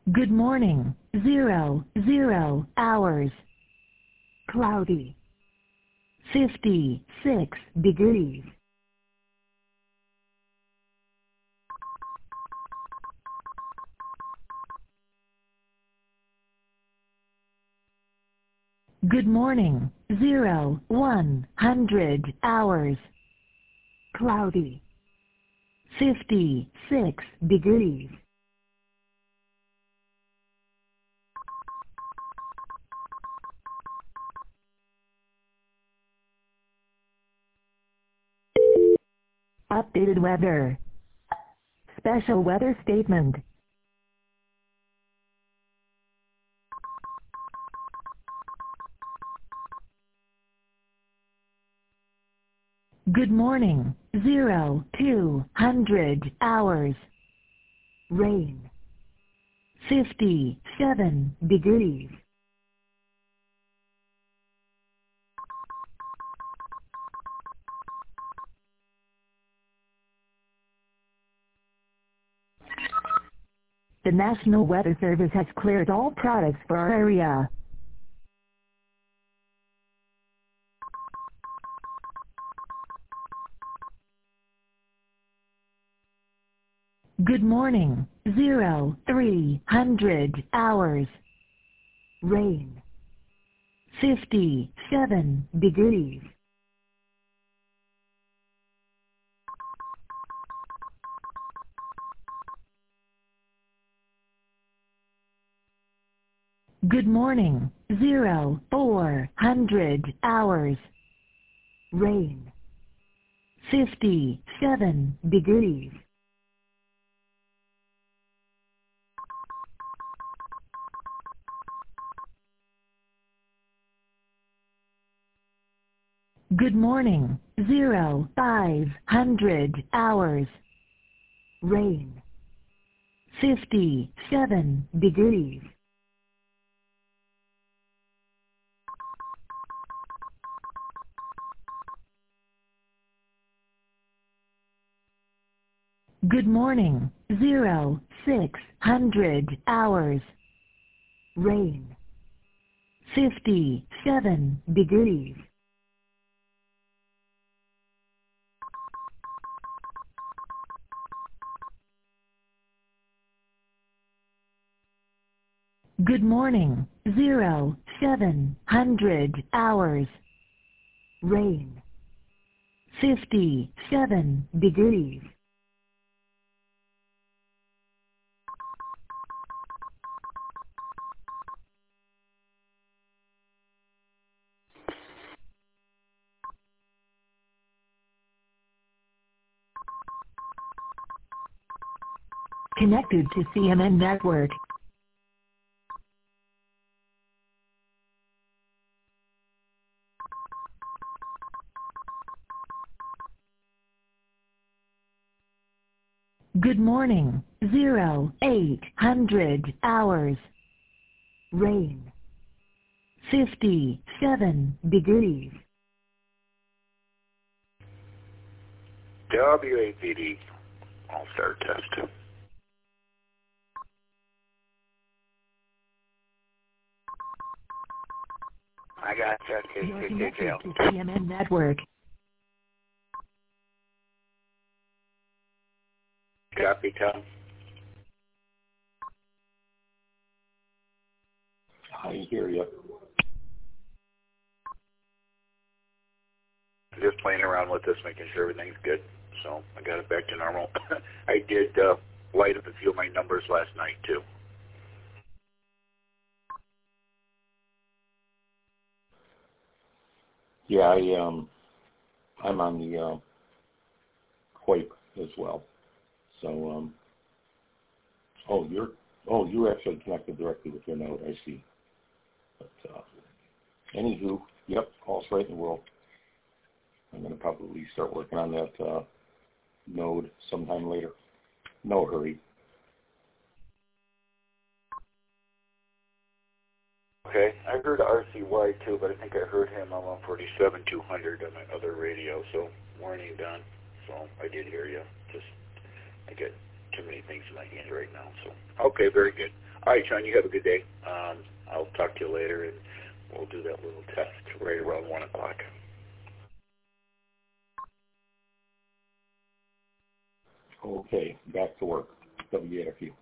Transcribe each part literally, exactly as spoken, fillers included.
Good morning. Zero, zero hours. Cloudy. fifty-six degrees. Good morning. Zero, one hundred hours. Cloudy. fifty-six degrees. Updated weather. Special weather statement. Good morning. Zero, two hundred hours. Rain. fifty-seven degrees. The National Weather Service has cleared all products for our area. Good morning. Zero, three hundred hours. Rain. fifty-seven degrees. Good morning. Zero, four hundred hours. Rain. fifty-seven degrees. Good morning. Zero, five hundred hours. Rain. fifty-seven degrees. Good morning. Zero, six hundred hours. Rain. fifty-seven degrees. Good morning. Zero, seven hundred hours. Rain. fifty-seven degrees. Connected to C N N Network. Good morning. Zero, eight hundred hours. Rain. fifty-seven degrees. W A P D All-Star Test. I got you. You're connected to C N N Network. Copy, Tom. I hear you. Just playing around with this, making sure everything's good. So I got it back to normal. I did uh, light up a few of my numbers last night, too. Yeah, I, um, I'm on the uh, Quake as well. So, um, oh, you're, oh, you actually connected directly with your node. I see. But, uh, anywho, yep, all's right in the world. I'm going to probably start working on that uh, node sometime later. No hurry. Okay, I heard R C Y too, but I think I heard him on one forty-seven two hundred on my other radio, so morning done. So I did hear you. Just, I get too many things in my hand right now, so. Okay, very good. All right, Sean, you have a good day. Um, I'll talk to you later, and we'll do that little test right around one o'clock. Okay, back to work. W A F U.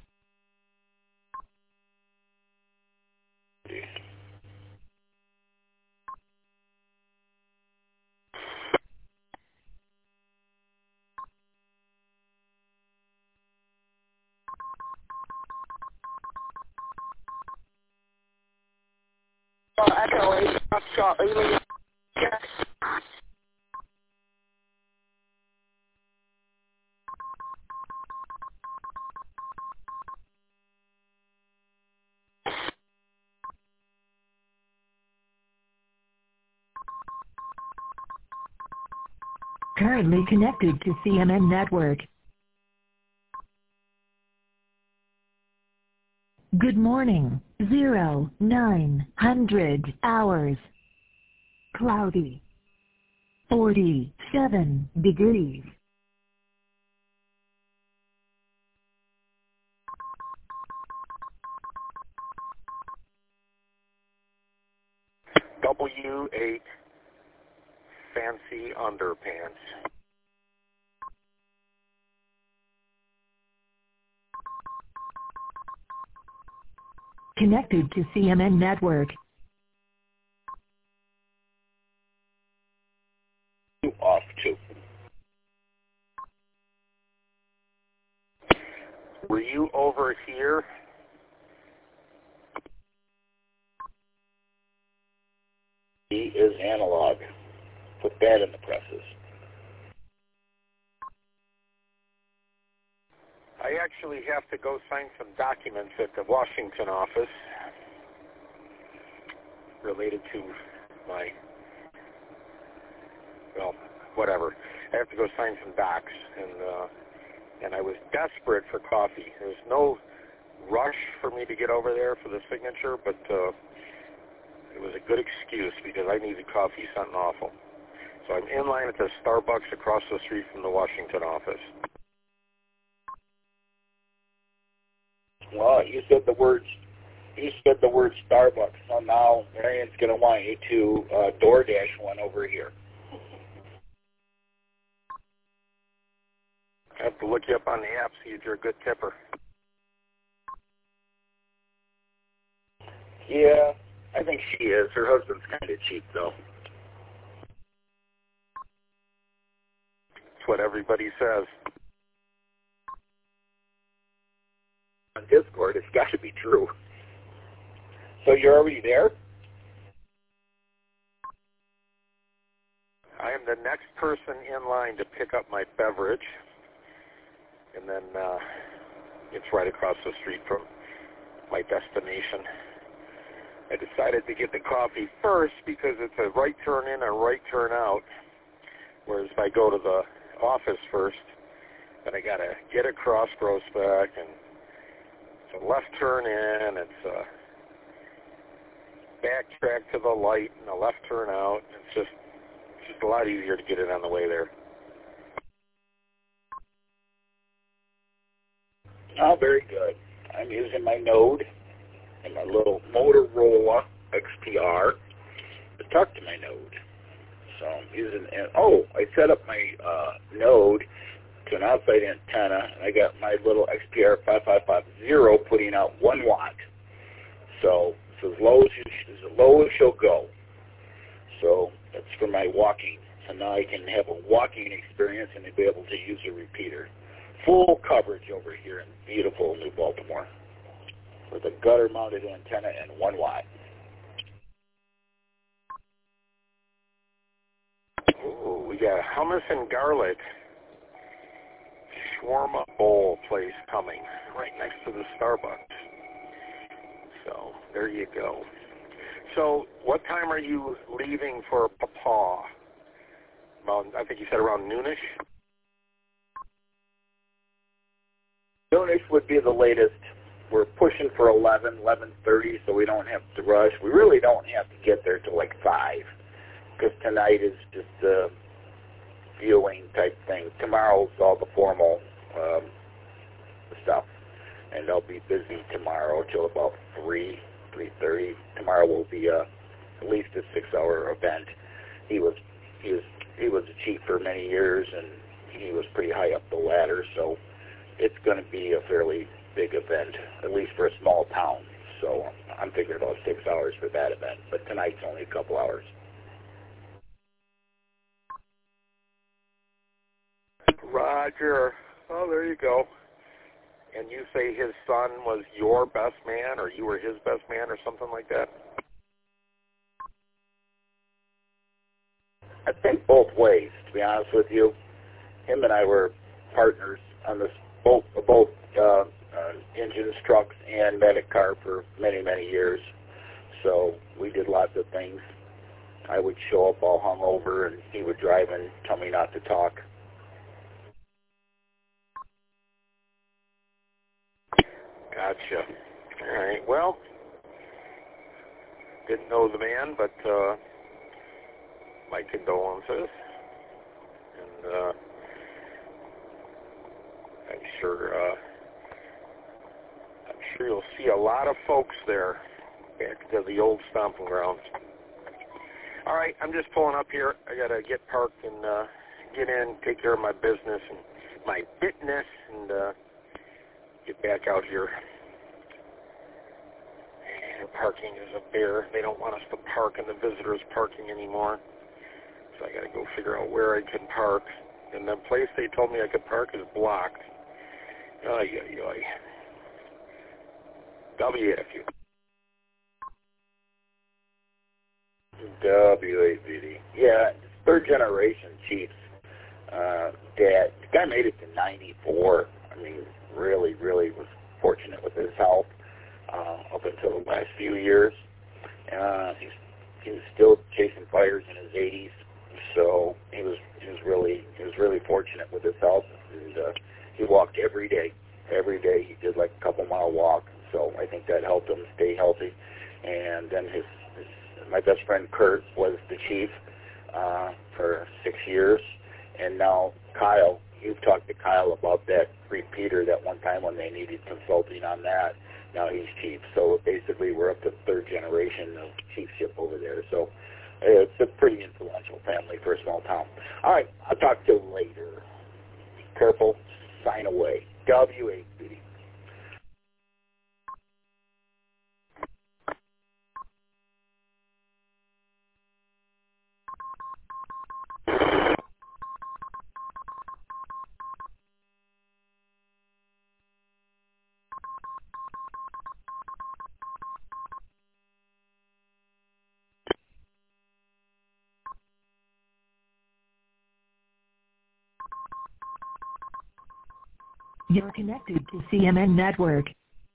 Uh, Echo eight, Scott, are you leaving? Yes. Currently connected to C M N network. Good morning. Zero, nine hundred hours. Cloudy. Forty-seven degrees. W eight Fancy Underpants. Connected to C M N network. Off too. Were you over here? He is analog. Put that in the presses. I actually have to go sign some documents at the Washington office related to my, well, whatever. I have to go sign some docs, and uh, and I was desperate for coffee. There was no rush for me to get over there for the signature, but uh, it was a good excuse because I needed coffee, something awful. So I'm in line at the Starbucks across the street from the Washington office. Well, you said the words. You said the word Starbucks, so now Marion's going to want you to uh, DoorDash one over here. I have to look you up on the app, see if you're a good tipper. Yeah, I think she is. Her husband's kind of cheap, though. That's what everybody says. On Discord, it's got to be true. So you're already there? I am the next person in line to pick up my beverage, and then uh, it's right across the street from my destination. I decided to get the coffee first because it's a right turn in and a right turn out, whereas if I go to the office first, then I got to get across Groesbeck, and it's a left turn in, it's a backtrack to the light and a left turn out. It's just it's just a lot easier to get it on the way there. Oh, very good. I'm using my Node and my little Motorola X P R to talk to my Node. So I'm using, and oh, I set up my uh, Node to an outside antenna, and I got my little X P R five five five zero putting out one watt. So it's as low as, you, as low as she'll go. So that's for my walking. So now I can have a walking experience and be able to use a repeater. Full coverage over here in beautiful New Baltimore with a gutter-mounted antenna and one watt. Ooh, we got a hummus and garlic shawarma bowl place coming right next to the Starbucks. So there you go. So what time are you leaving for Papa? About, I think you said around noonish? Noonish would be the latest. We're pushing for eleven, eleven thirty, so we don't have to rush. We really don't have to get there till like five, because tonight is just a viewing type thing. Tomorrow's all the formal um, stuff. and I'll be busy tomorrow till about three, three thirty. Tomorrow will be a, at least a six-hour event. He was he was he was a chief for many years, and he was pretty high up the ladder, so it's going to be a fairly big event, at least for a small town. So I'm figuring about six hours for that event, but tonight's only a couple hours. Roger. Oh, there you go. And you say his son was your best man, or you were his best man, or something like that? I think both ways, to be honest with you. Him and I were partners on this both both uh, uh, engines, trucks, and medic car for many, many years. So we did lots of things. I would show up all hungover, and he would drive and tell me not to talk. Gotcha. All right. Well, didn't know the man, but uh, my condolences. And uh, I'm sure uh, I'm sure you'll see a lot of folks there back to the old stomping grounds. All right, I'm just pulling up here. I gotta get parked and uh, get in, take care of my business and my business, and uh, get back out here. And parking is a bear. They don't want us to park in the visitors' parking anymore, so I gotta go figure out where I can park. And the place they told me I could park is blocked. Ay, ay, ay. W F U. W A V D. Yeah, third generation Chiefs. Uh, dad, the guy made it to ninety-four. I mean, really, really was fortunate with his health uh, up until the last few years. Uh, he's, he was still chasing fires in his eighties, so he was he was really he was really fortunate with his health. And uh, he walked every day. Every day he did like a couple mile walk. So I think that helped him stay healthy. And then his, his my best friend Kurt was the chief uh, for six years. And now Kyle, you've talked to Kyle about that repeater that one time when they needed consulting on that. Now he's chief. So basically we're up to third generation of chiefship over there. So it's a pretty influential family for a small town. All right, I'll talk to you later. Be careful. Sign away. W A B D. You're connected to C M N Network.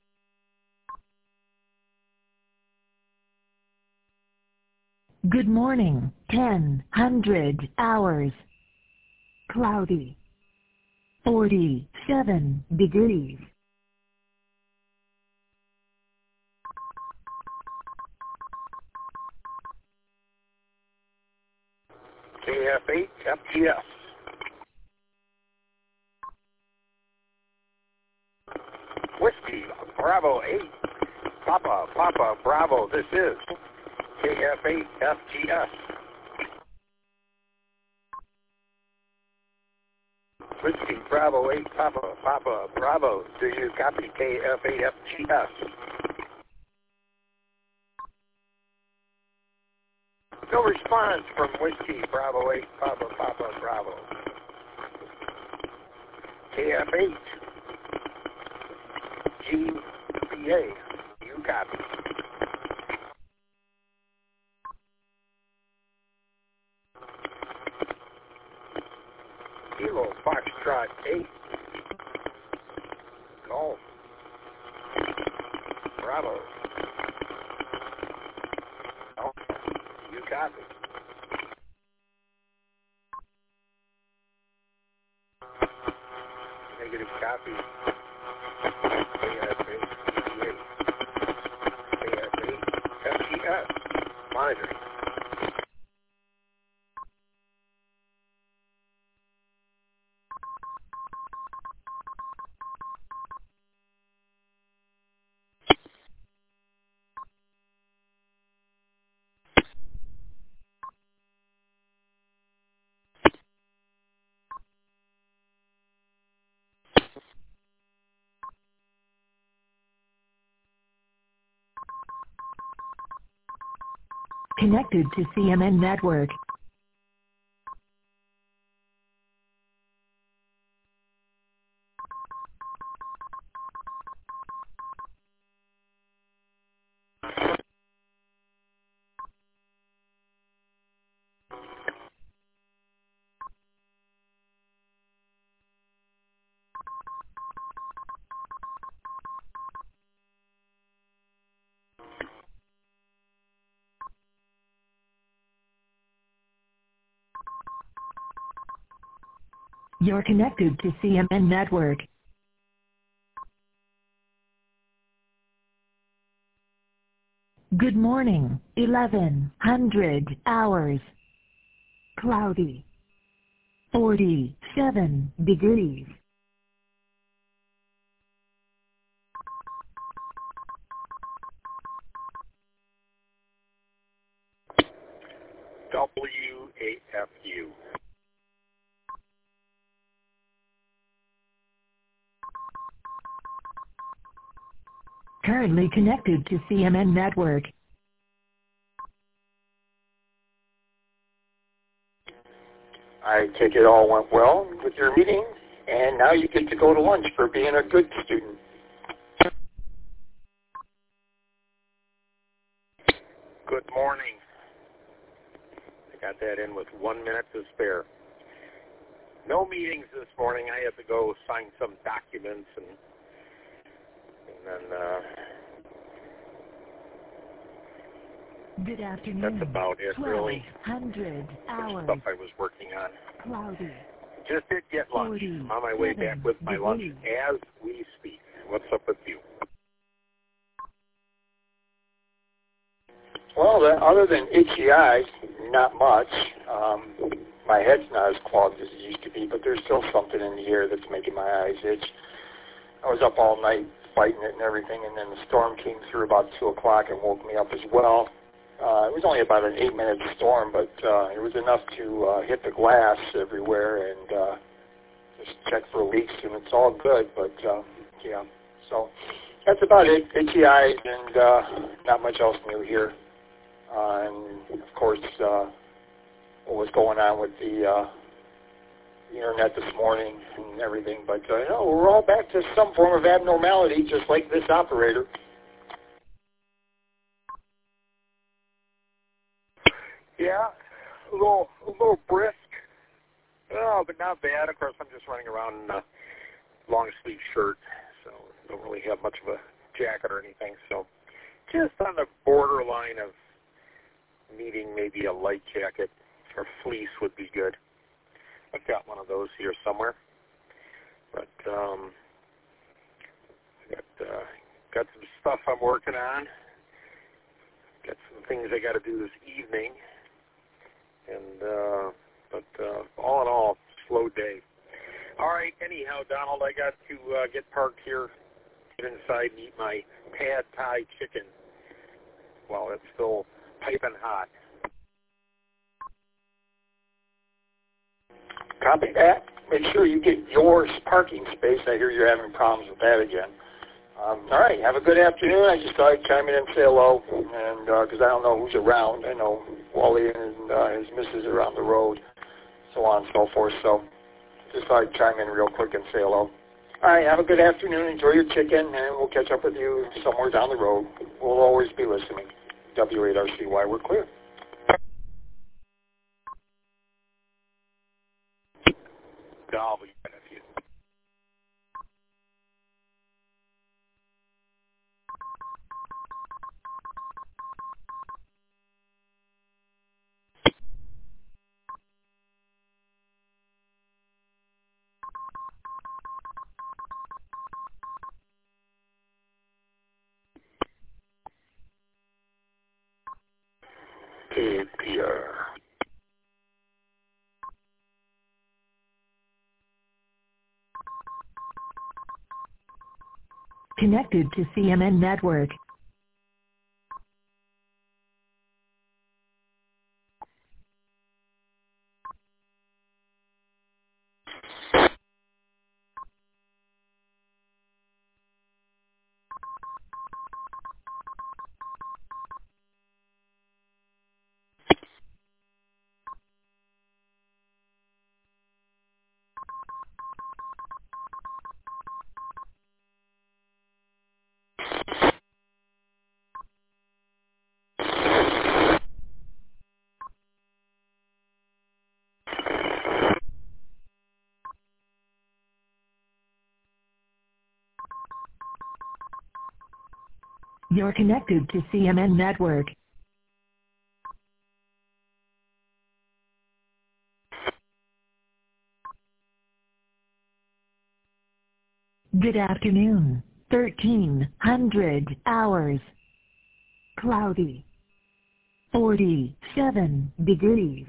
Good morning, ten hundred hours. Cloudy. forty-seven degrees. K F eight F G S. Whiskey, Bravo eight, Papa, Papa, Bravo, this is K F eight F G S. Whiskey, Bravo eight, Papa, Papa, Bravo, do you copy K F eight F G S? No response from Whiskey, Bravo eight, Papa, Papa, Bravo. K F eight. G B A, you copy. Kilo Foxtrot eight, Golf, Bravo. Oh, you copy. Negative copy. Monitoring. Connected to C M N network. You're connected to C M N network. Good morning, eleven hundred hours. Cloudy. forty-seven degrees. W A F U. Currently connected to C M N network. I take it all went well with your meeting, and now you get to go to lunch for being a good student. Good morning. I got that in with one minute to spare. No meetings this morning. I had to go sign some documents and and then uh, Good afternoon. that's about it, really. twelve hundred hours. Stuff I was working on. Cloudy. Just did get lunch. I'm on my way back with my lunch as we speak. What's up with you? Well, the, other than itchy eyes, not much. Um, my head's not as clogged as it used to be, but there's still something in the air that's making my eyes itch. I was up all night fighting it and everything, and then the storm came through about two o'clock and woke me up as well. Uh, it was only about an eight-minute storm, but uh, it was enough to uh, hit the glass everywhere and uh, just check for leaks, and it's all good. But uh, yeah, so that's about it. Itchy eyes and uh, not much else new here. Uh, and of course, uh, what was going on with the uh, internet this morning and everything. But uh, you know, we're all back to some form of abnormality, just like this operator. Yeah, a little, a little brisk. Oh, but not bad. Of course, I'm just running around in a long sleeve shirt, so don't really have much of a jacket or anything. So just on the borderline of needing maybe a light jacket or fleece would be good. I've got one of those here somewhere, but um, got uh, got some stuff I'm working on. Got some things I got to do this evening. And, uh, but uh, all in all, slow day. All right, anyhow, Donald, I got to uh, get parked here, get inside and eat my pad thai chicken while it's still piping hot. Copy that. Make sure you get your parking space. I hear you're having problems with that again. Um, all right, have a good afternoon. I just thought I'd chime in and say hello, and because uh, I don't know who's around. I know Wally and uh, his missus are on the road, so on and so forth. So just thought I'd chime in real quick and say hello. All right, have a good afternoon. Enjoy your chicken, and we'll catch up with you somewhere down the road. We'll always be listening. W eight R C Y, we're clear. W. K P R. Connected to C M N network. You're connected to C M N Network. Good afternoon. thirteen hundred hours. Cloudy. forty-seven degrees.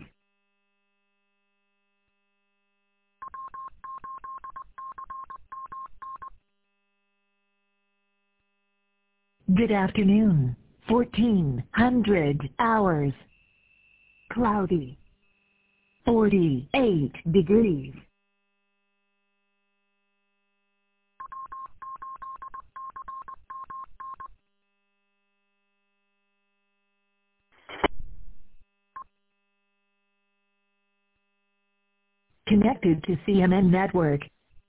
Good afternoon. fourteen hundred hours. Cloudy. forty-eight degrees. Connected to C M N Network.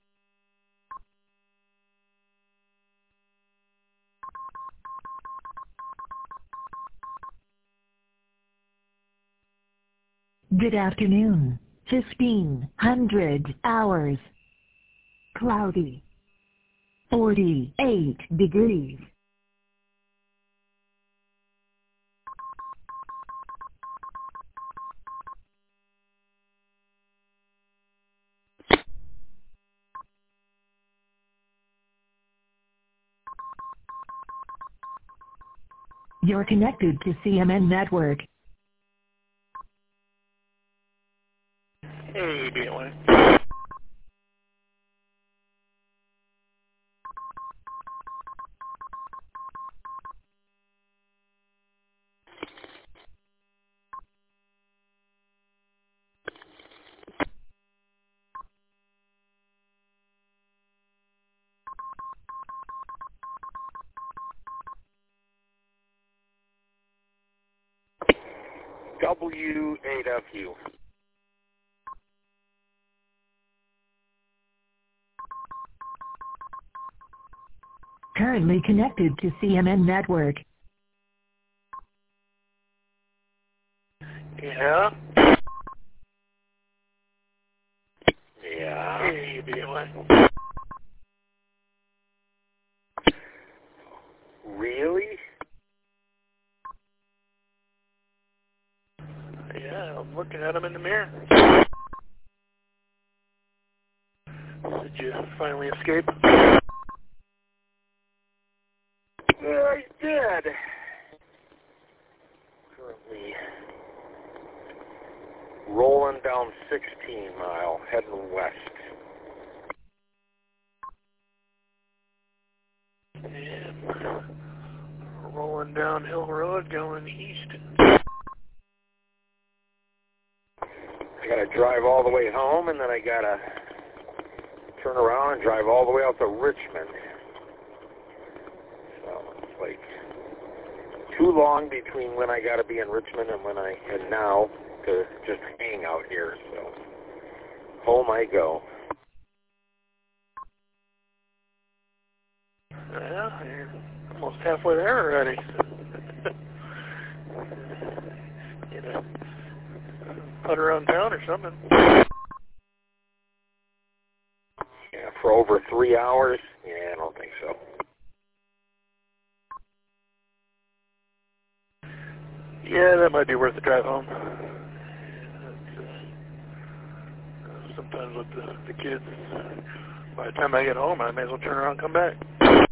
Good afternoon. fifteen hundred hours. Cloudy. forty-eight degrees. You're connected to C M N Network. Hey, Billy. W eight F U. Currently connected to C M N Network. Yeah? Yeah. Hey, Billy. Really? Yeah, I'm looking at him in the mirror. Did you finally escape? Yeah, I did. Currently rolling down sixteen mile, heading west. And rolling down Hill Road, going east. I gotta drive all the way home, and then I gotta turn around and drive all the way out to Richmond. So it's like too long between when I gotta be in Richmond and when I and now to just hang out here. So home I go. Yeah, you're almost halfway there already. You know, put around town or something. Yeah, for over three hours? Yeah, I don't think so. Yeah, that might be worth the drive home. Uh, sometimes with the, the kids, by the time I get home, I may as well turn around and come back.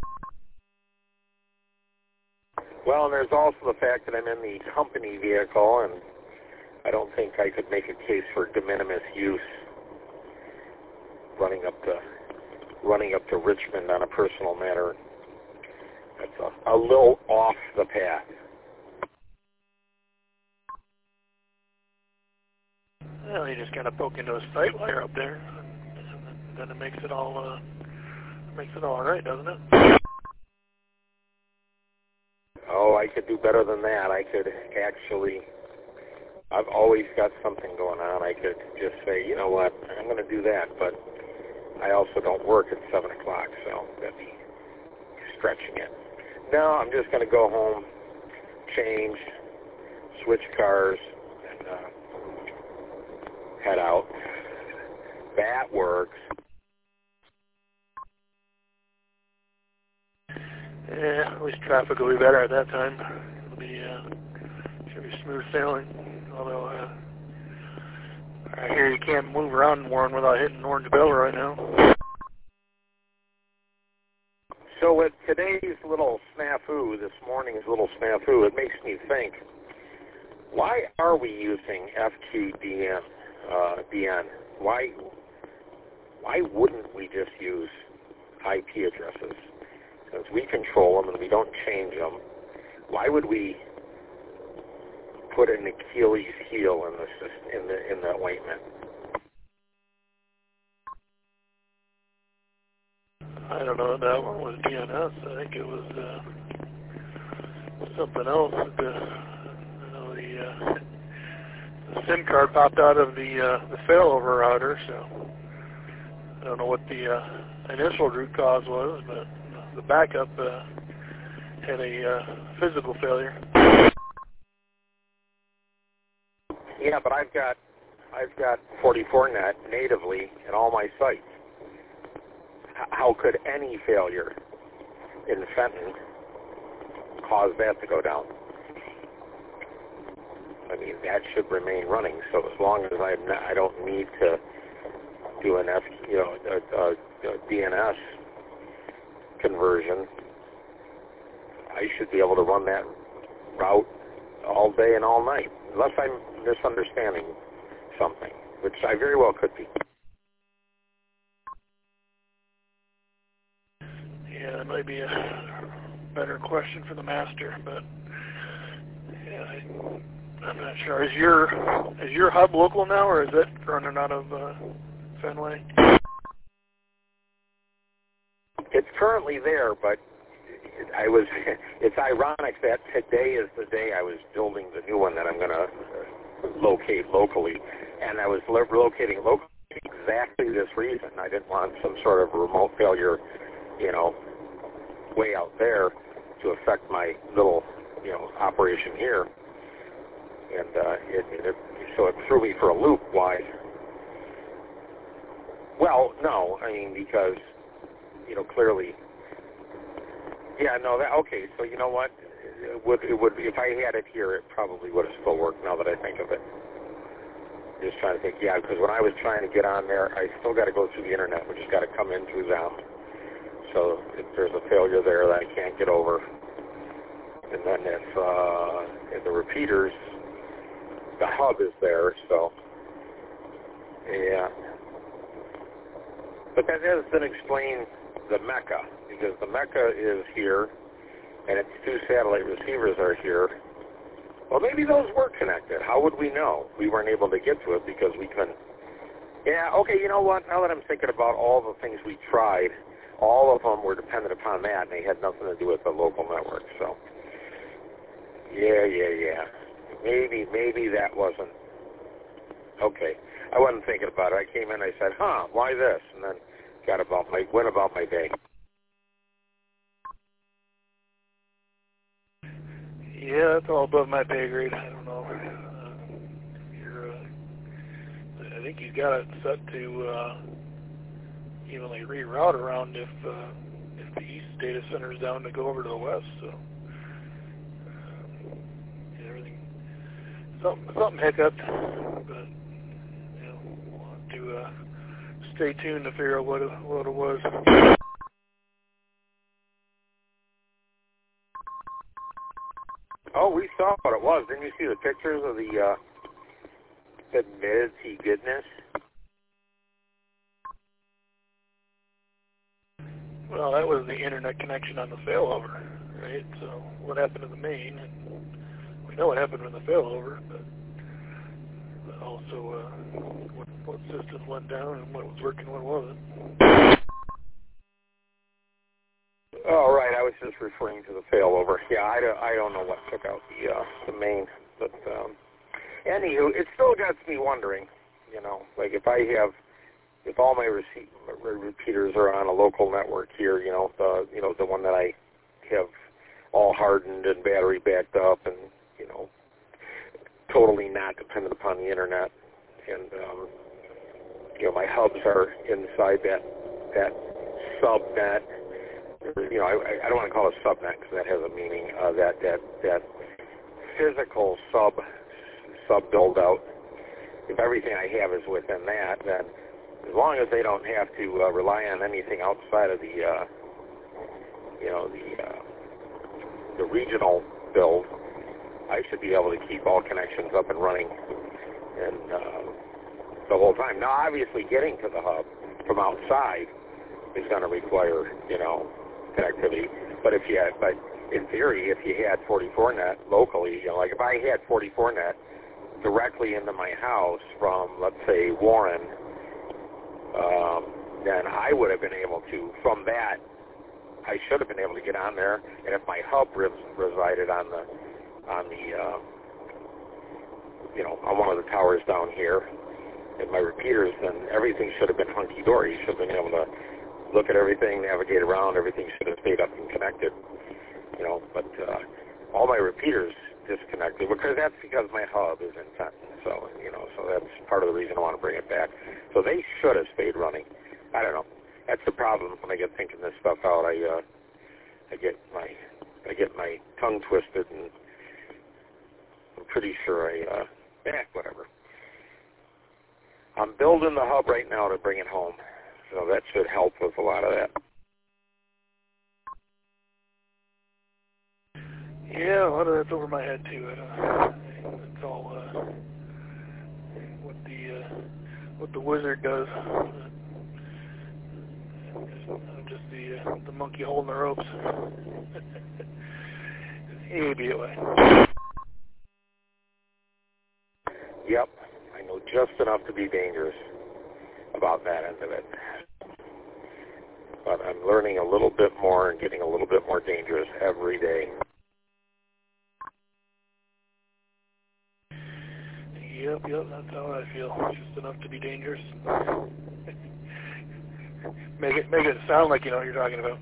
Well, and there's also the fact that I'm in the company vehicle, and I don't think I could make a case for de minimis use running up to running up to Richmond on a personal matter. That's a, a little off the path. Well, you just kind of poke into a sight while you're up there, and then it makes it all uh, makes it all right, doesn't it? Oh, I could do better than that. I could actually. I've always got something going on. I could just say, you know what, I'm going to do that, but I also don't work at seven o'clock, so that'd be stretching it. No, I'm just going to go home, change, switch cars, and uh, head out. That works. Yeah, at least traffic will be better at that time. It'll be, uh, should be smooth sailing. Although, uh, I hear you can't move around Warren without hitting Orange Bell right now. So with today's little snafu, this morning's little snafu, it makes me think, why are we using F Q D N? Uh, D N? Why, why wouldn't we just use I P addresses? Since we control them and we don't change them, why would we put an Achilles heel in the in the in the ointment? I don't know. That one was D N S. I think it was uh, something else. The, you know, the, uh, the SIM card popped out of the uh, the failover router, so I don't know what the uh, initial root cause was, but the backup uh, had a uh, physical failure. Yeah, but I've got I've got forty-four net natively in all my sites. How could any failure in Fenton cause that to go down? I mean, that should remain running. So as long as I'm not, I don't need to do an F, you know, a, a, a D N S conversion, I should be able to run that route all day and all night, unless I'm misunderstanding something, which I very well could be. Yeah, that might be a better question for the master, but yeah, I, I'm not sure. Is your is your hub local now, or is it running out of uh, Fenway? It's currently there, but I was. It's ironic that today is the day I was building the new one that I'm going to locate locally, and I was lo- locating locally for exactly this reason. I didn't want some sort of remote failure, you know, way out there to affect my little, you know, operation here, and uh, it, it so it threw me for a loop. Why? Well, no, I mean because, you know, clearly, yeah, no, that okay. So you know what? It would it would if I had it here, it probably would have still worked. Now that I think of it, just trying to think, yeah, because when I was trying to get on there, I still got to go through the internet, which has got to come in through them. So if there's a failure there that I can't get over, and then if, uh, if the repeaters, the hub is there, so, yeah. But that doesn't explain the Mecca, because the Mecca is here, and its two satellite receivers are here. Well, maybe those were connected. How would we know? We weren't able to get to it because we couldn't. Yeah, okay, you know what? Now that I'm thinking about all the things we tried, all of them were dependent upon that, and they had nothing to do with the local network. So, yeah, yeah, yeah. Maybe, maybe that wasn't okay. I wasn't thinking about it. I came in, I said, "Huh, why this?" And then got about my went about my day. Yeah, that's all above my pay grade. I don't know. Uh, you're, uh, I think you got it set to. Uh, evenly reroute around if uh, if the east data center is down to go over to the west. So uh, everything, something something hiccuped, but you know, we'll have to uh, stay tuned to figure out what it, what it was. Oh, we saw what it was. Didn't you see the pictures of the uh, the mid-sea goodness? Well, that was the internet connection on the failover, right? So what happened to the main? And we know what happened in the failover, but, but also uh, what, what systems went down and what was working, what wasn't. Oh, right. I was just referring to the failover. Yeah, I don't, I don't know what took out the uh, the main, but um, anywho, it still gets me wondering. You know, like if I have. If all my receipt, repeaters are on a local network here, you know, the you know the one that I have all hardened and battery backed up, and you know, totally not dependent upon the internet, and um, you know my hubs are inside that that subnet you know, I, I don't want to call it subnet because that has a meaning. Uh, that that that physical sub sub build out. If everything I have is within that, then as long as they don't have to uh, rely on anything outside of the, uh, you know, the uh, the regional build, I should be able to keep all connections up and running and uh, the whole time. Now, obviously, getting to the hub from outside is going to require, you know, connectivity. But if you had, but in theory, if you had forty-four net locally, you know, like if I had forty-four net directly into my house from, let's say, Warren, um, then I would have been able to, from that, I should have been able to get on there. And if my hub res- resided on the, on the, uh, you know, on one of the towers down here, and my repeaters, then everything should have been hunky-dory. You should have been able to look at everything, navigate around. Everything should have stayed up and connected, you know. But uh, all my repeaters disconnected because that's because my hub is in Fenton. So, you know, so that's part of the reason I want to bring it back. So they should have stayed running. I don't know. That's the problem when I get thinking this stuff out. I uh, I get my I get my tongue twisted, and I'm pretty sure I uh, eh, whatever. I'm building the hub right now to bring it home, so that should help with a lot of that. Yeah, a lot of that's over my head too. I don't, it's all uh, what the uh, what the wizard does. I'm just the uh, the monkey holding the ropes. Maybe away. Yep, I know just enough to be dangerous about that end of it. But I'm learning a little bit more and getting a little bit more dangerous every day. Yep, yep, that's how I feel. Just enough to be dangerous. make it make it sound like you know what you're talking about.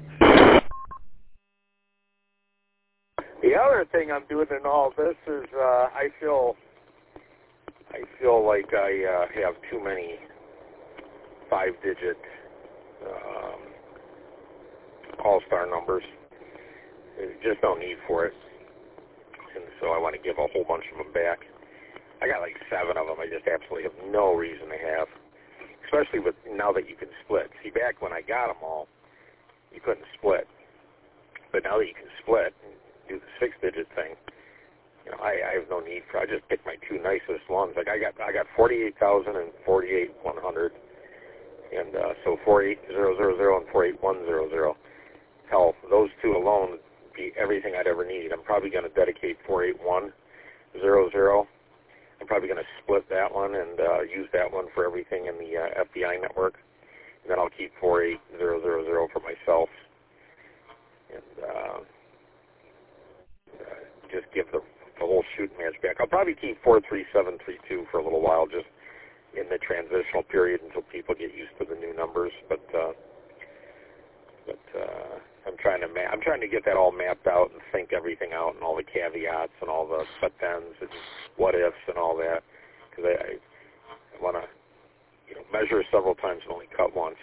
The other thing I'm doing in all this is uh, I feel I feel like I uh, have too many five-digit um, all-star numbers. There's just no need for it, and so I want to give a whole bunch of them back. I got like seven of them. I just absolutely have no reason to have, especially with now that you can split. See, back when I got them all, you couldn't split, but now that you can split and do the six-digit thing, you know, I, I have no need for. I just pick my two nicest ones. Like I got, I got forty-eight thousand and forty-eight one hundred, and uh, so forty-eight thousand and forty-eight one hundred. Hell, those two alone would be everything I'd ever need. I'm probably going to dedicate forty-eight one hundred. I'm probably going to split that one and uh, use that one for everything in the uh, F B I network. And then I'll keep forty-eight thousand for myself. And uh, uh, just give the, the whole shooting match back. I'll probably keep four three seven three two for a little while, just in the transitional period until people get used to the new numbers. But uh, but uh, I'm trying to ma- I'm trying to get that all mapped out and think everything out and all the caveats and all the but-thens and what-ifs and all that, because I, I want to you know, measure several times and only cut once.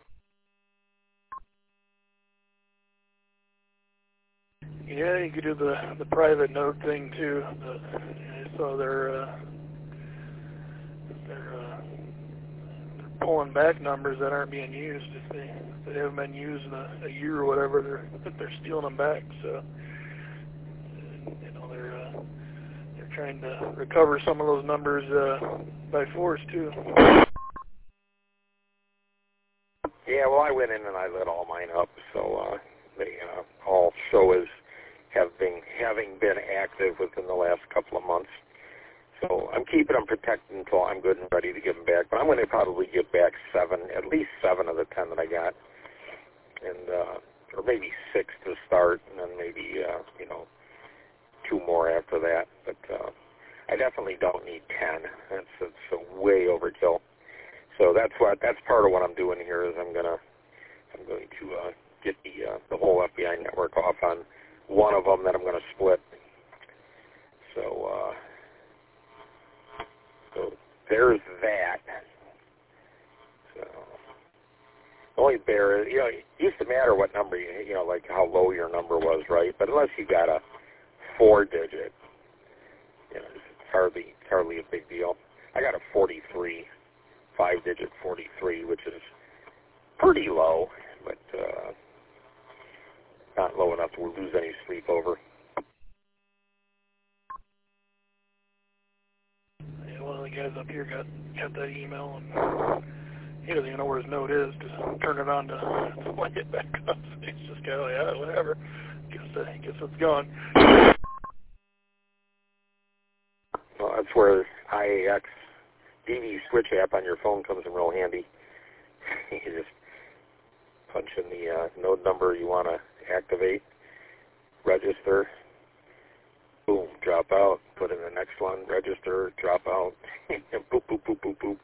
Yeah, you could do the the private node thing too. The, so they're uh, they're, uh, they're pulling back numbers that aren't being used. If they if they haven't been used in a, a year or whatever, they're they're stealing them back. So you know they're uh, they're trying to recover some of those numbers uh, by force too. Yeah, well, I went in and I lit all mine up, so uh, they uh, all show as have been having been active within the last couple of months. So I'm keeping them protected until I'm good and ready to give them back. But I'm going to probably give back seven, at least seven of the ten that I got, and uh, or maybe six to start, and then maybe uh, you know two more after that. But uh, I definitely don't need ten. That's it's a way overkill. So that's what that's part of what I'm doing here is I'm gonna I'm going to uh, get the uh, the whole F B I network off on one of them that I'm going to split. So, uh, so there's that. So, only bear, you know, it used to matter what number, you, you know, like how low your number was, right? But unless you got a four-digit, you know, it's hardly, it's hardly a big deal. I got a forty-three, five-digit forty-three, which is pretty low, but uh, not low enough to lose any sleep over. Yeah, one of the guys up here got, got that email, and he doesn't even know where his note is. Just turn it on to, to light it back up. He's just kind of like, yeah, whatever. Guess, uh, guess it's gone. Well, that's where I A X D V switch app on your phone comes in real handy. You just punch in the uh, node number you want to activate, register, boom, drop out, put in the next one, register, drop out, and boop, boop, boop, boop, boop.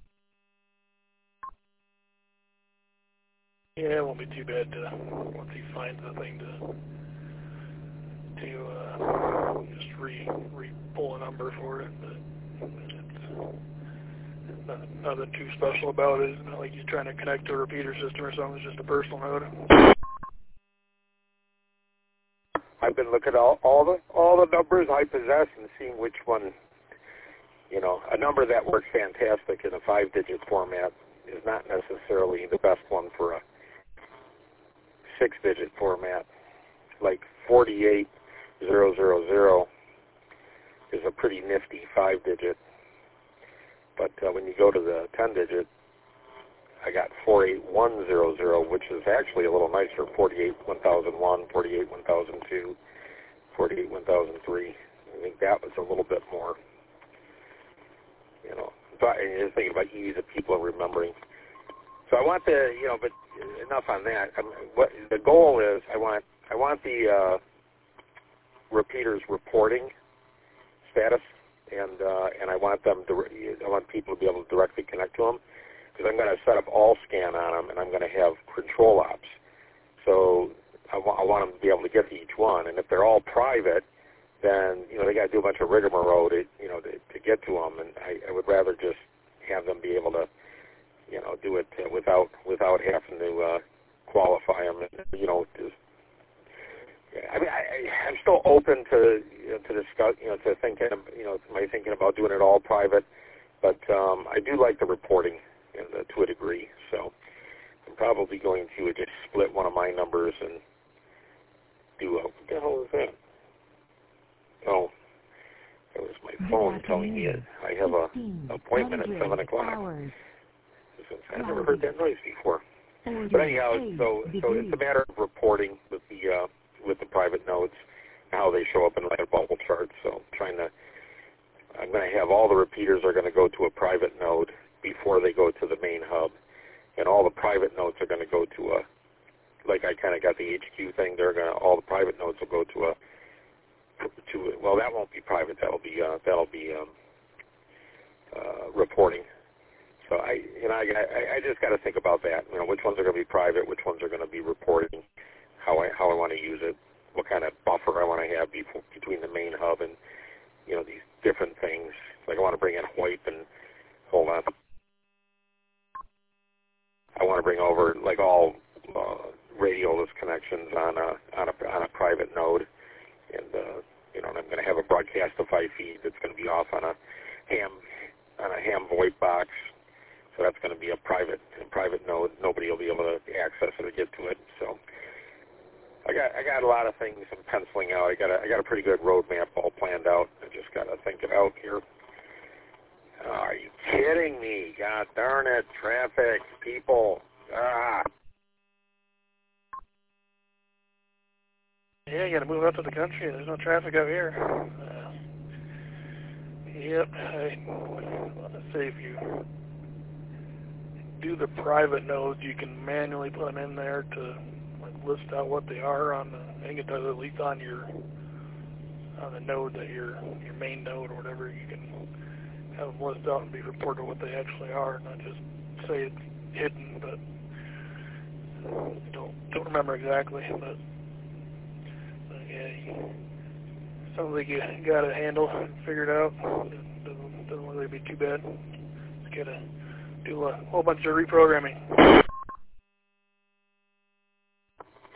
Yeah, it won't be too bad to, once he finds the thing to to uh, just re, re pull a number for it. But it's not, nothing too special about it. It's not like he's trying to connect to a repeater system or something. It's just a personal node. I've been looking at all, all the all the numbers I possess and seeing which one, you know, a number that works fantastic in a five-digit format is not necessarily the best one for a six-digit format. Like forty-eight thousand is a pretty nifty five-digit, but uh, when you go to the ten-digit, I got four eight one hundred, which is actually a little nicer. forty-eight one thousand one, forty-eight one thousand two, forty-eight one thousand three. I think that was a little bit more, you know, but just thinking about ease of people remembering. So I want the, you know, but enough on that. I mean, what the goal is, I want, I want the uh, repeaters reporting status, and uh, and I want them to, I want people to be able to directly connect to them, because I'm going to set up all scan on them, and I'm going to have control ops. So I, wa- I want them to be able to get to each one, and if they're all private, then you know they got to do a bunch of rigmarole to, you know, to, to get to them, and I, I would rather just have them be able to, you know, do it uh, without without having to uh, qualify them, and, you know, just. I mean, I, I'm still open to, you know, to discuss, you know, to thinking, you know, my thinking about doing it all private, but um, I do like the reporting, you know, to a degree. So I'm probably going to just split one of my numbers and do a, what the hell is that? Oh, that was my phone telling me it. I have a appointment at seven o'clock. I've never heard that noise before. But anyhow, so so it's a matter of reporting with the uh, with the private nodes, how they show up in my bubble chart. So trying to, I'm going to have all the repeaters are going to go to a private node before they go to the main hub, and all the private nodes are going to go to a, like I kind of got the H Q thing. They're going to, all the private nodes will go to a, to well, that won't be private. That'll be uh, that'll be um, uh, reporting. So I, you know, I, I, I just got to think about that. You know, which ones are going to be private, which ones are going to be reporting, how I how I want to use it, what kind of buffer I want to have before, between the main hub and, you know, these different things. Like I want to bring in Hoyt and hold on. I want to bring over like all uh, radioless connections on a on a on a private node, and uh, you know, and I'm going to have a Broadcastify feed that's going to be off on a ham on a ham VoIP box. So that's going to be a private a private node. Nobody will be able to access it or get to it. So I got I got a lot of things I'm penciling out. I got a, I got a pretty good roadmap all planned out. I just got to think it out here. Oh, are you kidding me? God darn it! Traffic, people. Ah. Yeah, you got to move out to the country. There's no traffic out here. Uh, yep. I want to say if you do the private nodes, you can manually put them in there to like list out what they are on the, I think it does at least on your on the node that your your main node or whatever. You can have them list out and be reported what they actually are, not just say it's hidden. But I don't don't remember exactly. But, but yeah, you, sounds like you got it handled, figured out. It doesn't doesn't really be too bad. Just gotta do a whole bunch of reprogramming.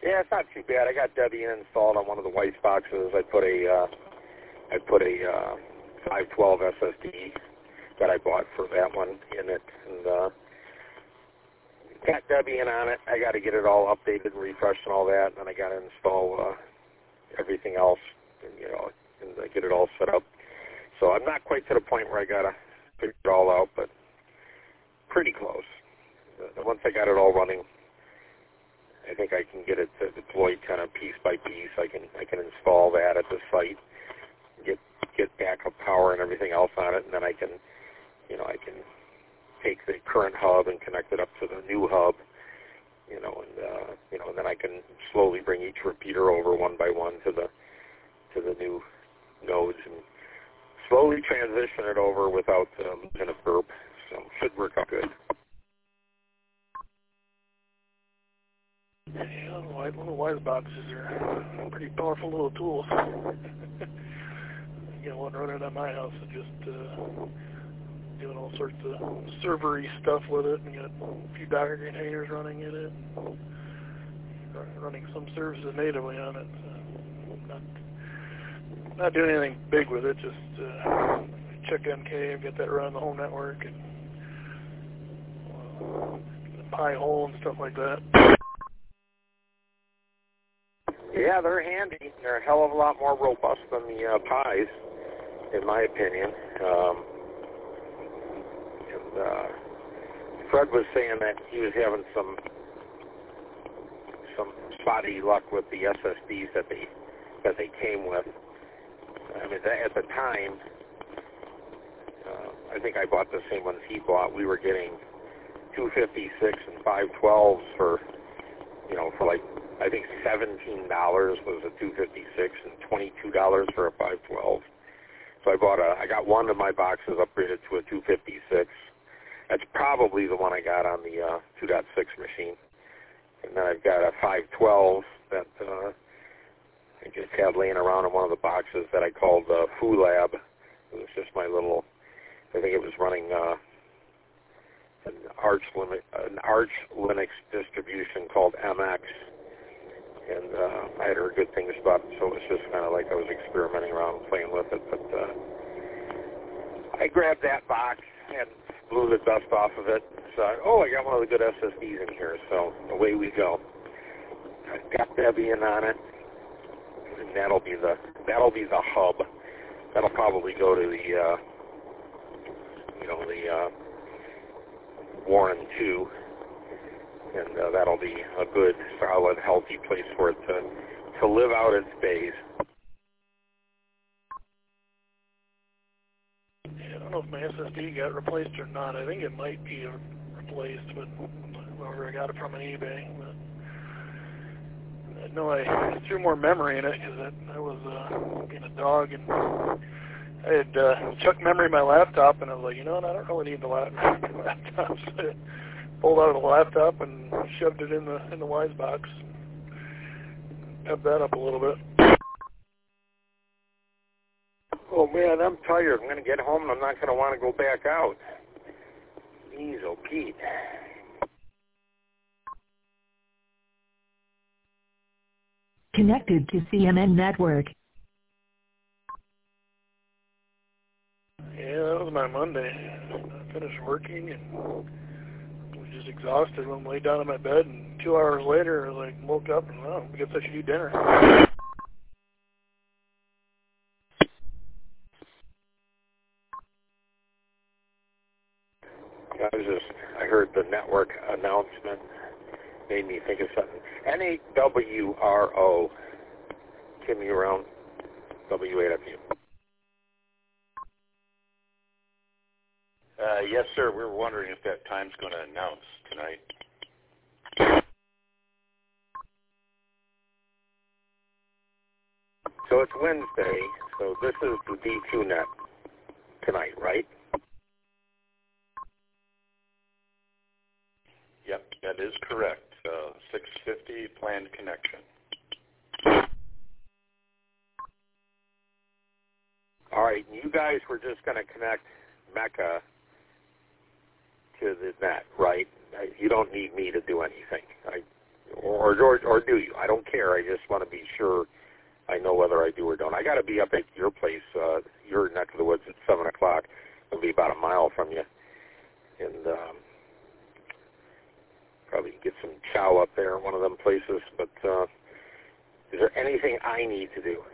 Yeah, it's not too bad. I got Debian installed on one of the Weiss boxes. I put a, uh, I put a uh, five twelve S S D that I bought for that one in it, and uh, got Debian on it. I got to get it all updated and refreshed and all that, and I got to install uh, everything else, and, you know, and uh, get it all set up. So I'm not quite to the point where I got to figure it all out, but pretty close. Uh, once I got it all running, I think I can get it to deployed kind of piece by piece. I can I can install that at the site, get get backup power and everything else on it, and then I can, you know, I can take the current hub and connect it up to the new hub, you know, and uh, you know, and then I can slowly bring each repeater over one by one to the to the new nodes and slowly transition it over without um, losing a burp. So should work out good. Yeah, the white, little Weiss boxes are pretty powerful little tools. You know, one running at my house and just uh, doing all sorts of servery stuff with it, and got a few Docker containers running in it, running some services natively on it. So not, not doing anything big with it, just uh, check M K and get that running the home network, and uh, Pi-hole and stuff like that. Yeah, they're handy. They're a hell of a lot more robust than the uh, Pis, in my opinion. Um, and uh, Fred was saying that he was having some some spotty luck with the S S Ds that they that they came with. I mean, at the time, uh, I think I bought the same ones he bought. We were getting two fifty-six and five twelves for, you know, for like, I think seventeen dollars was a two fifty-six and twenty-two dollars for a five twelve. So I bought a, I got one of my boxes upgraded to a two fifty-six. That's probably the one I got on the uh, two point six machine. And then I've got a five twelve that uh, I just had laying around in one of the boxes that I called uh, Foo Lab. It was just my little, I think it was running uh, an Arch, an Arch Linux distribution called M X. And uh, I had heard good things about it, so it was just kind of like I was experimenting around and playing with it. But uh, I grabbed that box and blew the dust off of it. So, oh, I got one of the good S S Ds in here, so away we go. I've got Debian on it, and that'll be the that'll be the hub. That'll probably go to the uh, you know the uh, Warren two. And uh, that'll be a good, solid, healthy place for it to, to live out its days. Yeah, I don't know if my S S D got replaced or not. I think it might be replaced, but whoever I got it from on eBay. But I know I threw more memory in it because I, I was uh, being a dog, and I had uh, chucked memory in my laptop, and I was like, you know what, I don't really need the laptop. So pulled out of the laptop and shoved it in the in the Weiss box. Pepped that up a little bit. Oh man, I'm tired. I'm going to get home and I'm not going to want to go back out. Jeez, oh Pete. Connected to C M N Network. Yeah, that was my Monday. I finished working and just exhausted when I laid down in my bed, and two hours later I like woke up and oh, I guess I should eat dinner. I was just, I heard the network announcement, made me think of something. N eight W R O, Kim, you around? W eight F U. Uh, yes, sir. We were wondering if that time's going to announce tonight. So it's Wednesday, so this is the D Q net tonight, right? Yep, that is correct. Uh, six fifty planned connection. All right, you guys were just going to connect Mecca to the net, right? You don't need me to do anything. I, or, or or do you? I don't care. I just want to be sure I know whether I do or don't. I got to be up at your place, uh, your neck of the woods at seven o'clock. It'll be about a mile from you, and um, probably get some chow up there in one of them places. But uh, is there anything I need to do?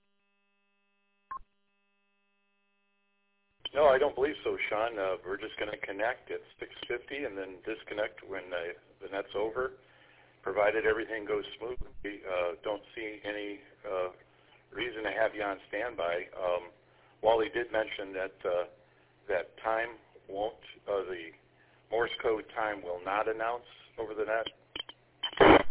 No, I don't believe so, Sean. Uh, we're just going to connect at six fifty and then disconnect when uh, the net's over, provided everything goes smoothly. We uh, don't see any uh, reason to have you on standby. Um, Wally did mention that uh, that time won't, uh, the Morse code time will not announce over the net.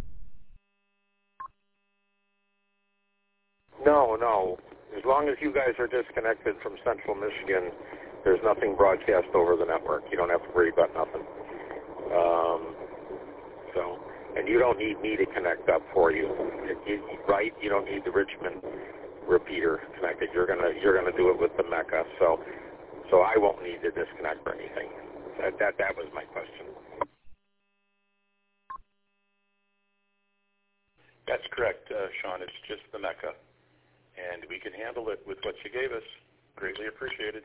No, no. As long as you guys are disconnected from Central Michigan, there's nothing broadcast over the network. You don't have to worry about nothing. Um, so, and you don't need me to connect up for you, it, it, right? You don't need the Richmond repeater connected. You're gonna you're gonna do it with the Mecca. So, so I won't need to disconnect or anything. That that that was my question. That's correct, uh, Sean. It's just the Mecca. And we can handle it with what you gave us. Greatly appreciated.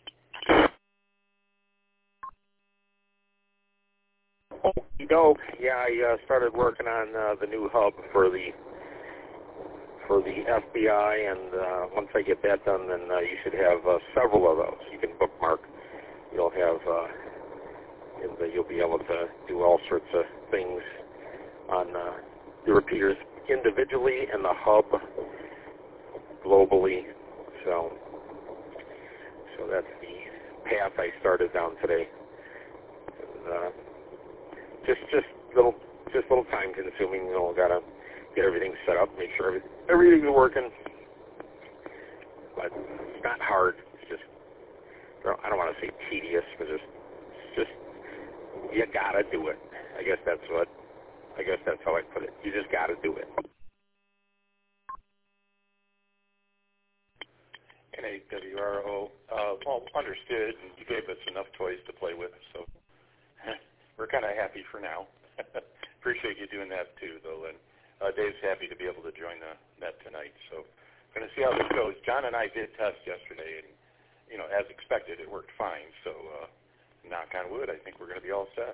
Okie doke. Yeah, I uh, started working on uh, the new hub for the for the F B I, and uh, once I get that done, then uh, you should have uh, several of those. You can bookmark. You'll have, uh, and uh, you'll be able to do all sorts of things on uh, the repeaters individually and the hub globally. So, so that's the path I started down today. And, uh, just, just little, just little time consuming. You know, gotta get everything set up, make sure every, everything's working. But it's not hard. It's just, I don't want to say tedious, but just, just you gotta do it. I guess that's what. I guess that's how I put it. You just gotta do it. N A W R O, uh, well, understood, and you gave us enough toys to play with, so we're kind of happy for now. Appreciate you doing that too, though, and uh, Dave's happy to be able to join the net tonight, so going to see how this goes. John and I did test yesterday, and, you know, as expected, it worked fine, so uh, knock on wood, I think we're going to be all set.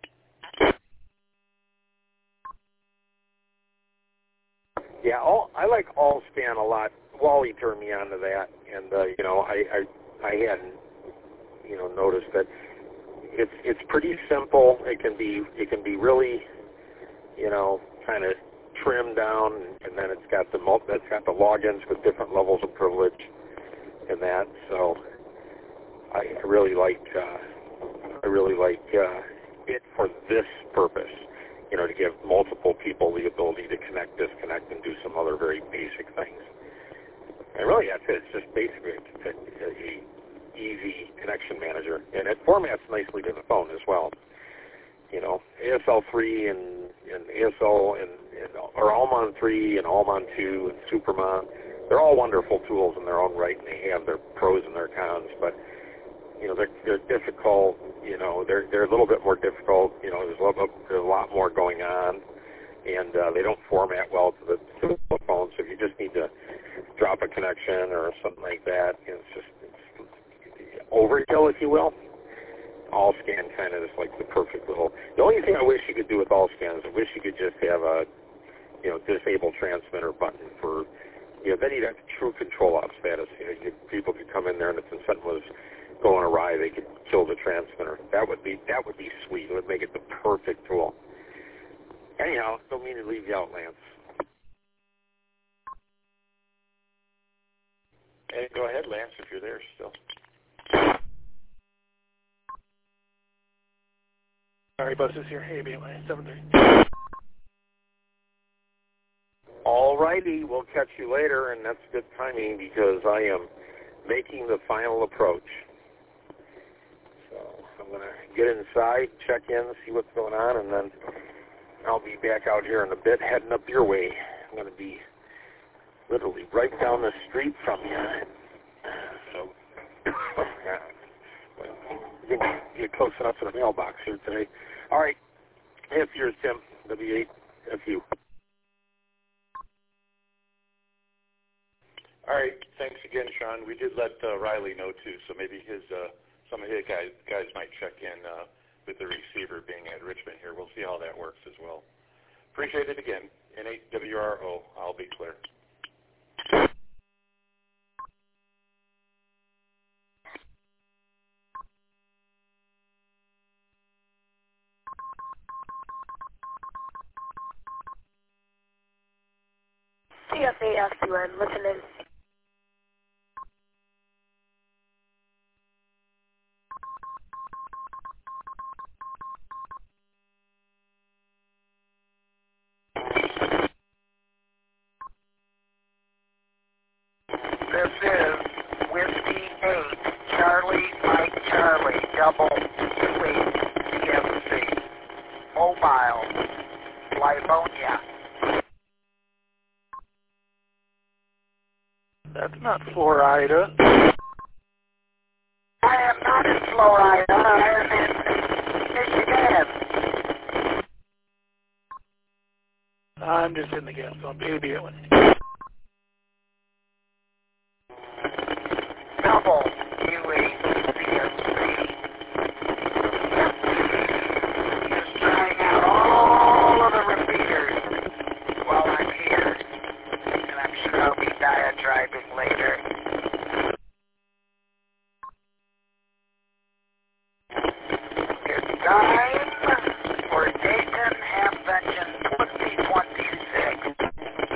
Yeah, all, I like Allscan a lot. Wally turned me on to that, and uh, you know, I, I I hadn't you know noticed that it's it's pretty simple. It can be it can be really you know kind of trimmed down, and then it's got the it's got the logins with different levels of privilege and that. So I, I really like uh, I really like uh, it for this purpose. You know, to give multiple people the ability to connect, disconnect, and do some other very basic things. And really, that's it. It's just basically a, a, a easy connection manager, and it formats nicely to the phone as well. You know, A S L three and, and A S L and, and or Almon three and Almon two and Supermon, they're all wonderful tools in their own right, and they have their pros and their cons. But you know, they're, they're difficult. You know, they're they're a little bit more difficult. You know, there's a, little, there's a lot more going on, and uh, they don't format well to the, to the phone. So if you just need to drop a connection or something like that, you know, it's just it's overkill, if you will. Allscan kind of is like the perfect little. The only thing I wish you could do with Allscan is I wish you could just have a, you know, disable transmitter button for, you know, then you'd have true control off status. You know, you, people could come in there, and if something was going awry, they could kill the transmitter. That would be that would be sweet. It would make it the perfect tool. Anyhow, don't mean to leave you out, Lance. Hey, go ahead, Lance, if you're there still. Sorry, Buzz is here. Hey, B M I seven three. All righty, we'll catch you later, and that's good timing because I am making the final approach. So I'm going to get inside, check in, see what's going on, and then I'll be back out here in a bit, heading up your way. I'm going to be literally right down the street from you. So get close enough to the mailbox here today. All right. Hey, it's yours, Tim. W eight F U. All right. Thanks again, Sean. We did let uh, Riley know too, so maybe his uh, some of his guys guys might check in uh, with the receiver being at Richmond here. We'll see how that works as well. Appreciate it again. N eight W R O. I'll be clear. C F A S U N, listening. This is Whiskey eight, Charlie, Mike, Charlie, double, sweet, C M C, mobile, Livonia. That's not Florida. I am not in Florida. I am in Michigan. I'm just in the gas zone, baby. Double, U E, C M C. Just trying out all of the repeaters while I'm here. And I'm sure I'll be diatribing later. It's time for Dayton Half-Vention twenty twenty-six.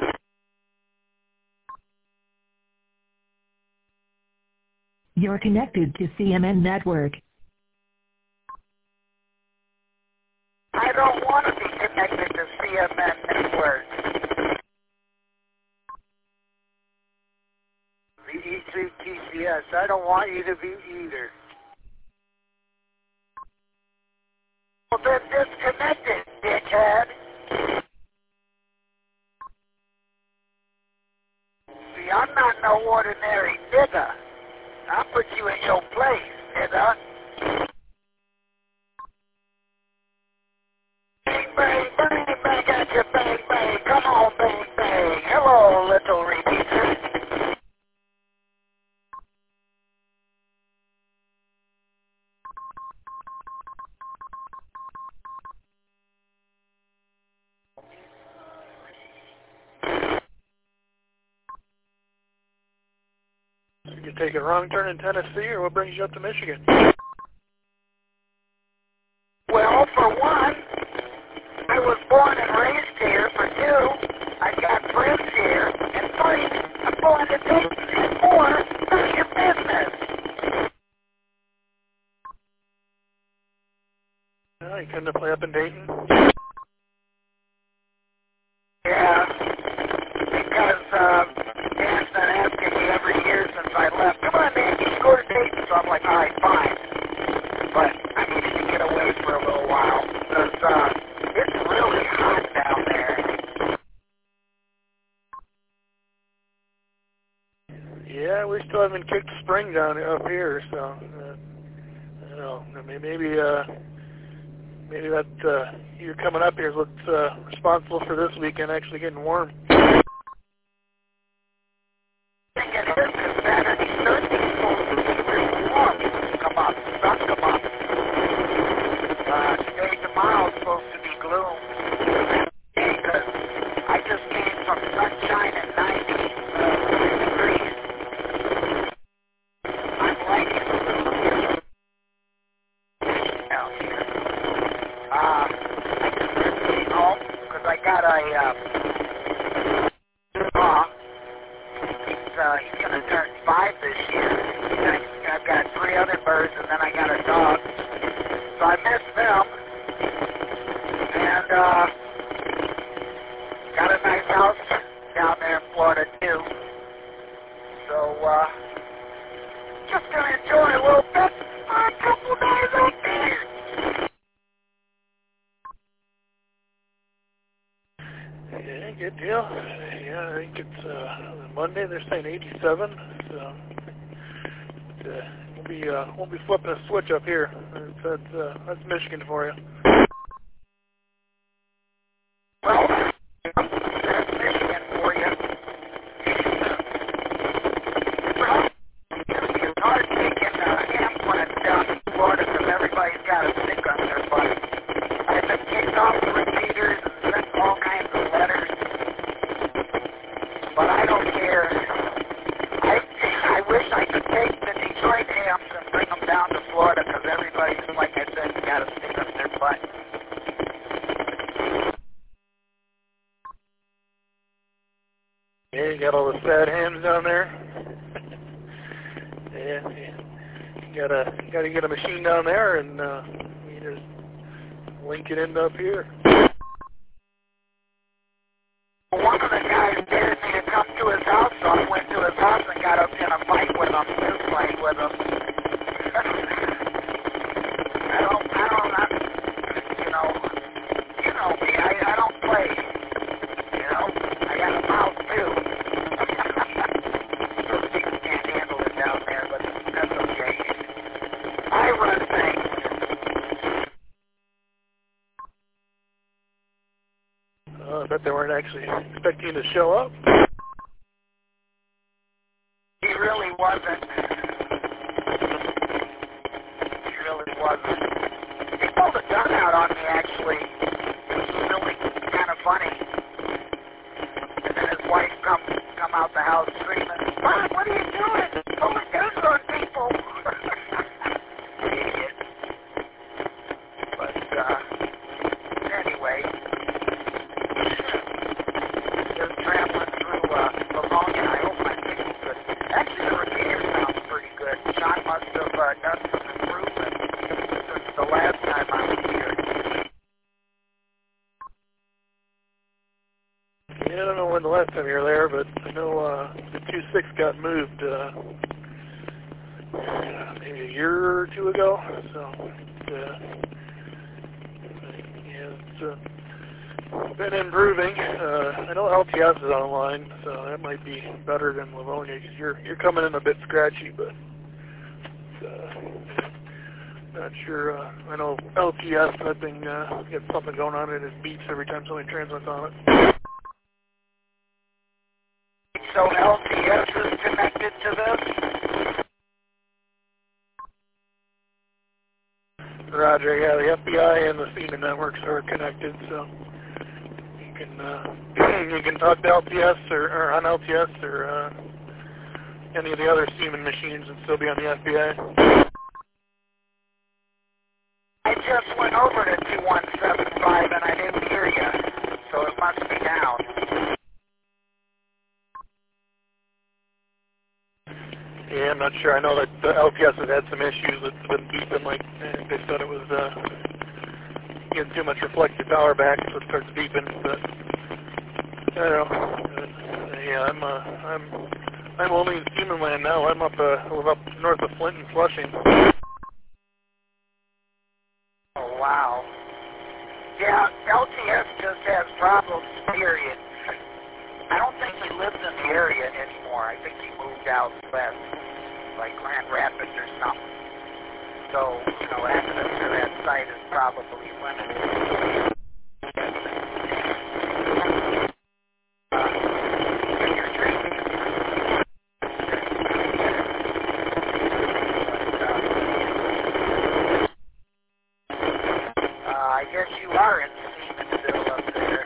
You're connected to C M N Network. I don't want to be connected to C M N Network. V E C T C S, I don't want you to be either. Well, then disconnect it, dickhead. See, I'm not no ordinary nigga. I'll put you in your place, nigga. Bang, bang, bang, bang at you, bang, bang. Come on, bang, bang. Hello, little repeater. You take a wrong turn in Tennessee, or what brings you up to Michigan? Well, for one, I was born and raised here. For two, I got friends here. And three, I'm going to Dayton. And four, none of your business. Oh, you couldn't play up in Dayton? Yeah, because uh, Dan's been asking me every year since I left, come on, man, you go to Dayton. So I'm like, all right, fine. But I needed to get away for a little while because uh, it's really hot down there. Yeah, we still haven't kicked spring down up here, so uh, I don't know. Maybe uh, maybe that uh, you're coming up here is what's uh, responsible for this weekend actually getting warm. I think it is because Saturday, Sunday is supposed to be really warm. Come up, sun come up. Uh, today, tomorrow is supposed to be gloom. Because I just came from sunshine and ninety uh, degrees. I'm liking it out here. Uh, I just came home because I got a uh, dog. He's, uh, he's going to turn five this year. I've got three other birds, and then I got a dog. So I miss them. And, uh, got a nice house down there in Florida, too. So, uh, just going to enjoy a little bit for a couple days out there. Yeah, good deal. Yeah, I think it's uh, Monday. They're saying eighty-seven. So but, uh, we'll be uh, we'll be flipping a switch up here. That's uh, that's Michigan for you. Well, got all the sad hams down there. yeah, yeah. You gotta, gotta get a machine down there and uh, you just link it in up here. One of the guys dared me to come to his house, so I went to his house and got up in a fight with him, fist fight with him. I don't, I don't, I, you know, you know me, I, I don't play. You know, I got a mouth too. Those people can't handle it down there, but that's okay. I run things. Uh, I bet they weren't actually expecting you to show up. He really wasn't. He really wasn't. He pulled a gun out on me, actually. It was really kind of funny. And then his wife come come out the house screaming, "Mom, what are you doing? Pulling guns on people!" Idiot. But uh, anyway. Just traveling through uh, Livonia. I hope my signal's good. Actually, the repeater sounds pretty good. Sean must have uh, done some improvement since the last time I was here. Yeah, I don't know when the last time you were there, but I know uh, the two six got moved uh, maybe a year or two ago. So, uh, yeah, it's uh, been improving. Uh, I know L T S is online, so that might be better than Livonia because you're you're coming in a bit scratchy, but uh, not sure. Uh, I know L T S, that thing uh, gets something going on and it beeps every time somebody transmits on it. So L T S is connected to this? Roger, yeah, the F B I and the Siemens networks are connected, so you can uh, you can talk to L T S or, or on L T S or uh, any of the other Siemens machines and still be on the F B I. I just went over to two one seven five and I didn't hear you, so it must be down. Yeah, I'm not sure. I know that the L T S has had some issues. It's been beeping like they said it was uh, getting too much reflected power back, so it starts beeping. But I don't know. Uh, yeah, I'm uh, I'm I'm only in Siemens land now. I'm up uh, I live up north of Flint and Flushing. Oh wow. Yeah, L T S just has problems. Period. I don't think he lives in the area anymore. I think he moved out west, like Grand Rapids or something. So, you know, access to that site is probably limited. Uh, I guess you are in Siemensville up there.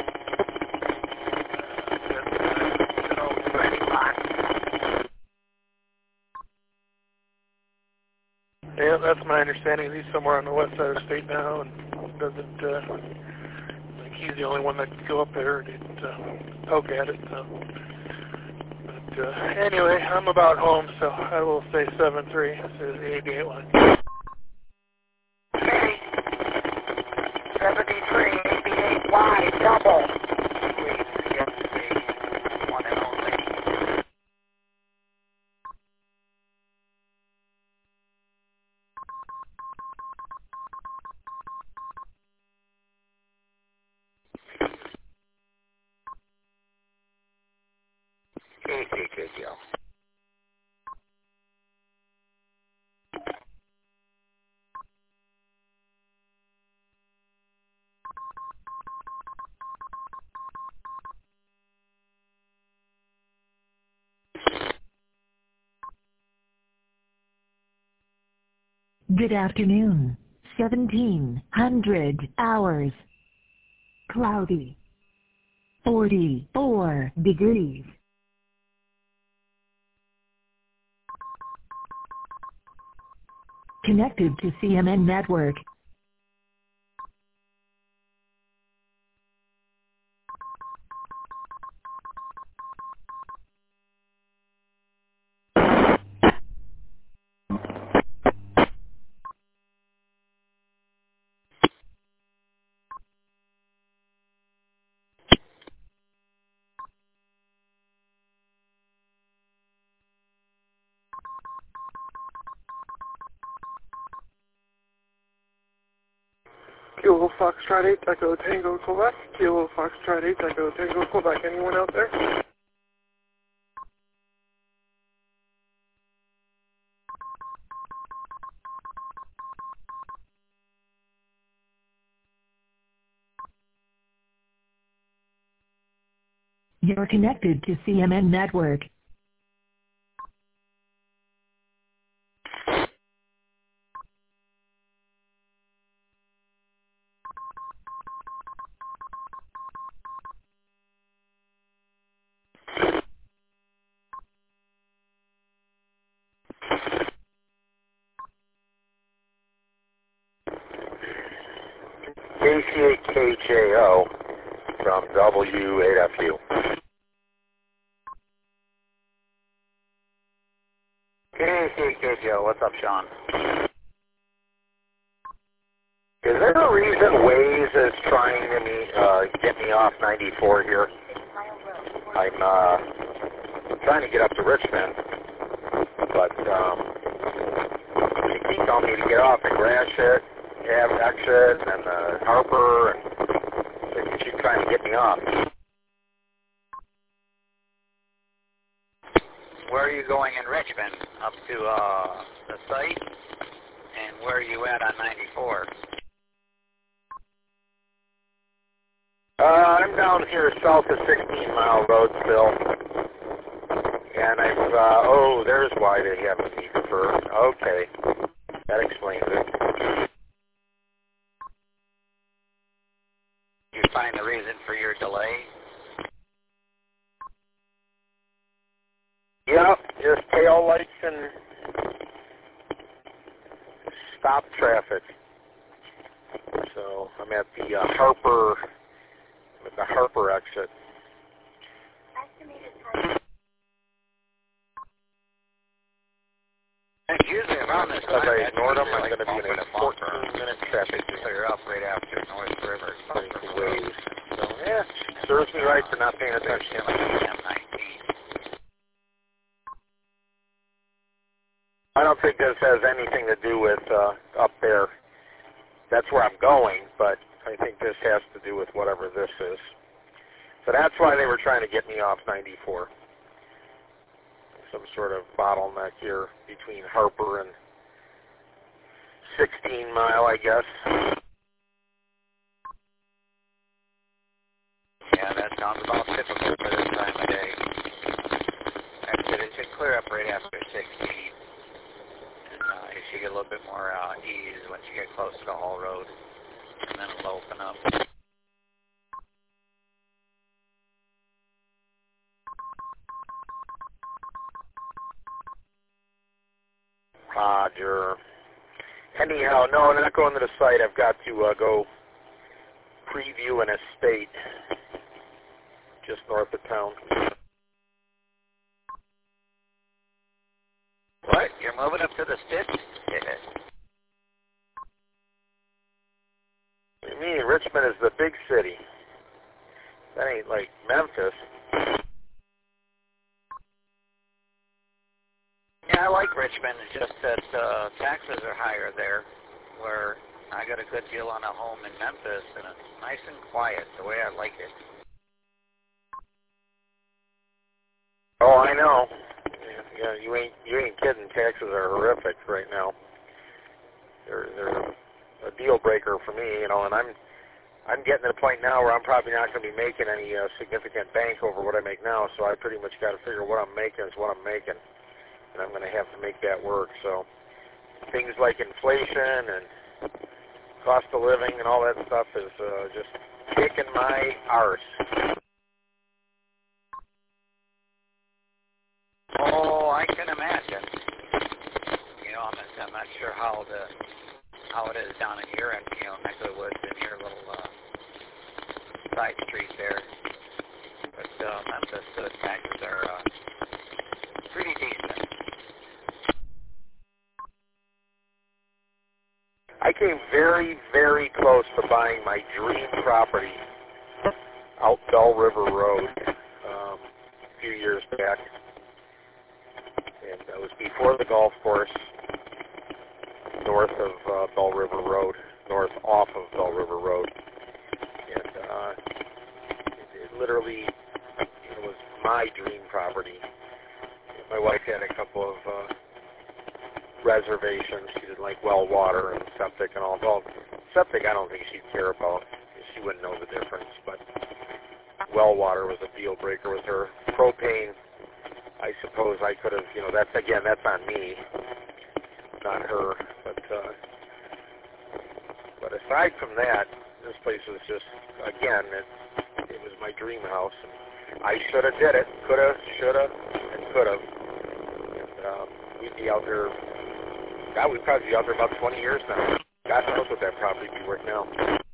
Yeah, that's my understanding. He's somewhere on the west side of the state now, and doesn't. Uh, like he's the only one that can go up there and uh, poke at it. So, but uh, anyway, I'm about home, so I will say seven three. This is the eighty-eight line. Okay. seventy-three, eighty-eight Y, double. Please get the one and only. Easy, good deal. Good afternoon. seventeen hundred hours. Cloudy. forty-four degrees. Connected to C M N network. Kilo Foxtrot eight, Echo Tango Quebec. Kilo Foxtrot eight, Echo Tango Quebec. Anyone out there? You're connected to C M N Network. K C eight K J O from W eight F U. K C eight K J O, what's up, Sean? Is there a reason Waze is trying to me, uh, get me off ninety-four here? I'm uh, trying to get up to Richmond, but um, they keep telling me to get off at Gratiot, Ave exit, and uh, Harper, and they keep trying to get me off. Where are you going in Richmond? Up to uh, the site? And where are you at on ninety-four? Uh, I'm down here south of sixteen Mile Road still. And I've, uh, oh, there's why they have me defer. Okay. That explains it. You find the reason for your delay? Yeah, just tail lights and stop traffic. So I'm at the uh, Harper, at the Harper exit. And usually around this Because time, I that's ignored them, usually I'm like going to be in a fourteen minute traffic to clear up right after North River. according to Waze. So, yeah, serves me right for not paying attention. M nineteen. I don't think this has anything to do with uh, up there. That's where I'm going, but I think this has to do with whatever this is. So that's why they were trying to get me off ninety-four. Some sort of bottleneck here between Harper and sixteen Mile, I guess. Yeah, that sounds about typical for this time of day. Like I said, it should clear up right after sixteen. And uh, you should get a little bit more uh, ease once you get close to the Hall Road. And then it'll open up. Roger. Anyhow, no, I'm not going to the site. I've got to uh, go preview an estate just north of town. What? You're moving up to the sticks? Yeah. What do you mean? Richmond is the big city. That ain't like Memphis. Yeah, I like Richmond. It's just that uh, taxes are higher there, where I got a good deal on a home in Memphis, and it's nice and quiet, the way I like it. Oh, I know. Yeah, you ain't you ain't kidding. Taxes are horrific right now. They're they're a deal breaker for me, you know. And I'm I'm getting to the point now where I'm probably not going to be making any uh, significant bank over what I make now. So I pretty much got to figure what I'm making is what I'm making, and I'm going to have to make that work. So things like inflation and cost of living and all that stuff is uh, just kicking my arse. Oh, I can imagine. You know, I'm, I'm not sure how the how it is down in your, you know, neck of the woods in your little uh, side street there. But uh, Memphis, the taxes are uh, pretty decent. I came very, very close to buying my dream property out Bell River Road um, a few years back. And that was before the golf course, north of uh, Bell River Road. north off of Bell River Road. And uh, it, it literally it was my dream property. My wife had a couple of uh, reservations. She didn't like well water and septic and all. Well, septic I don't think she'd care about. She wouldn't know the difference. But well water was a deal breaker with her. Propane, I suppose I could have, you know, that's, again, that's on me, not her. But, uh, but aside from that, this place was just, again, it, it was my dream house. And I should have did it. Could have, should have, and could have. And um, we'd be out there, God, we'd probably be out there about twenty years now. God knows what that property would be worth now.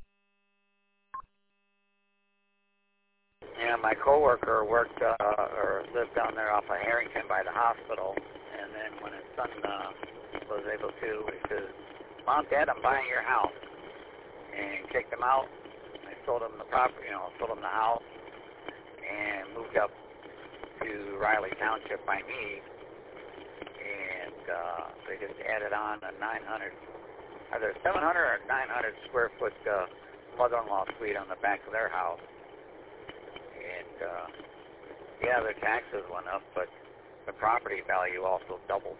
Yeah, my coworker worked uh, or lived down there off of Harrington by the hospital, and then when his son uh, was able to, he says, "Mom, Dad, I'm buying your house," and kicked him out. I sold him the property, you know, sold him the house, and moved up to Riley Township by me, and uh, they just added on a nine hundred, either seven hundred or nine hundred square foot uh, mother-in-law suite on the back of their house. And, uh, yeah, their taxes went up, but the property value also doubled.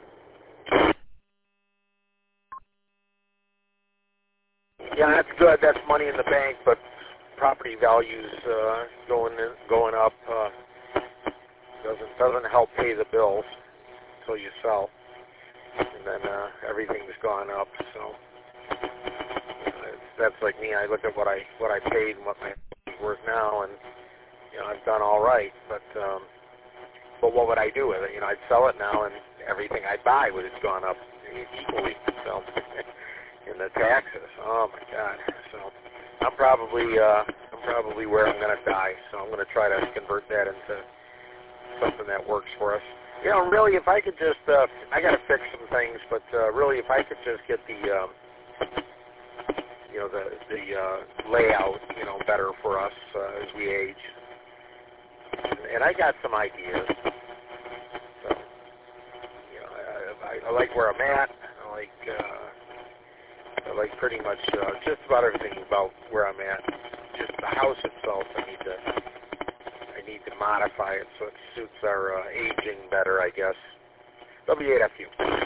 Yeah, that's good. That's money in the bank, but property values uh, going in, going up uh, doesn't doesn't help pay the bills until you sell, and then uh, everything's gone up. So it's, that's like me. I look at what I what I paid and what my money's worth now, and you know, I've done all right, but um, but what would I do with it? You know, I'd sell it now, and everything I buy would have gone up equally. So, and the taxes, oh my God. So, I'm probably uh, I'm probably where I'm going to die. So I'm going to try to convert that into something that works for us. You know, really, if I could just, uh, I got to fix some things, but uh, really, if I could just get the um, you know, the the uh, layout, you know, better for us uh, as we age. And I got some ideas. So, you know, I, I, I like where I'm at. I like, uh, I like pretty much uh, just about everything about where I'm at. Just the house itself, I need to, I need to modify it so it suits our uh, aging better, I guess. W eight F U.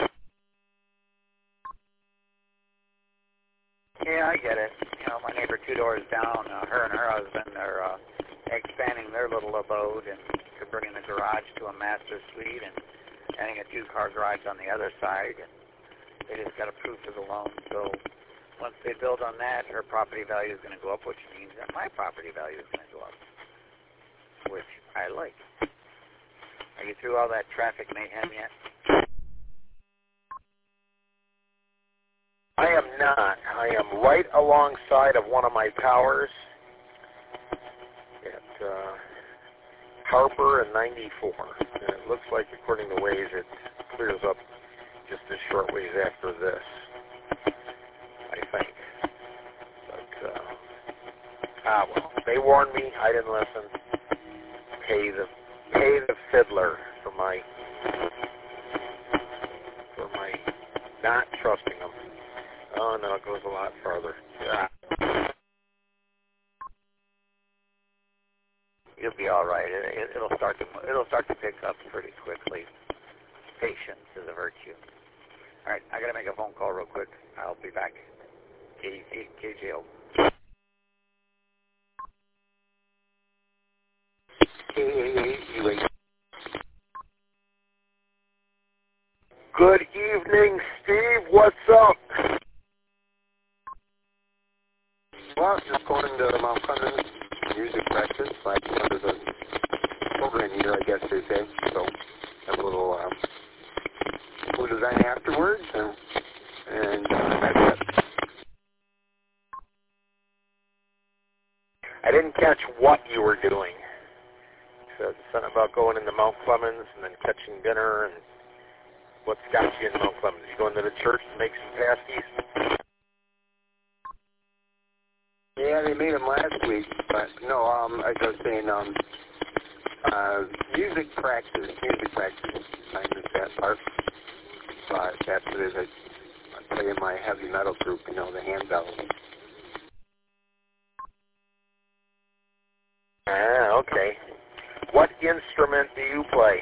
Yeah, I get it. You know, my neighbor two doors down, uh, her and her husband are uh, expanding their little abode and converting the garage to a master suite and adding a two-car garage on the other side. And they just got approved for the loan. So once they build on that, her property value is going to go up, which means that my property value is going to go up, which I like. Are you through all that traffic mayhem yet? I am not. I am right alongside of one of my towers at uh, Harper and ninety-four. And it looks like, according to Waze, it clears up just a short ways after this, I think. But, uh, ah, well, they warned me. I didn't listen. Pay the, pay the fiddler for my, for my not trusting them. Oh, no, it goes a lot farther. Yeah. You'll be all right. It, it, it'll start to it'll start to pick up pretty quickly. Patience is a virtue. All right, I got to make a phone call real quick. I'll be back. K J O. Good evening, Steve. What's up? Well, just going to Mount Clemens music practice. Like, you know, there's a program here, I guess they say. So, have a little um, food design afterwards, and, and uh, that's it. I didn't catch what you were doing. So something about going into Mount Clemens and then catching dinner, and what's got you in Mount Clemens? You going to the church to make some pasties? Yeah, they made them last week, but no, um, as I was saying, um, uh, music practice, music practice, I missed that part, but that's what it is. I play in my heavy metal group, you know, the hand bells. Ah, okay. What instrument do you play?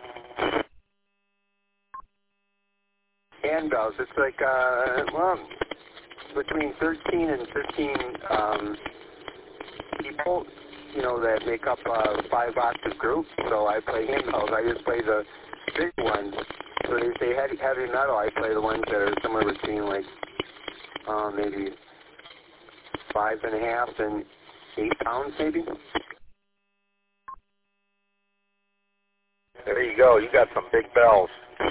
Hand bells. It's like, uh, well, between thirteen and fifteen um, people, you know, that make up a five-octave group. So I play hand bells. I just play the big ones. So they say heavy, heavy metal. I play the ones that are somewhere between like uh, maybe five and a half and eight pounds, maybe. There you go. You got some big bells.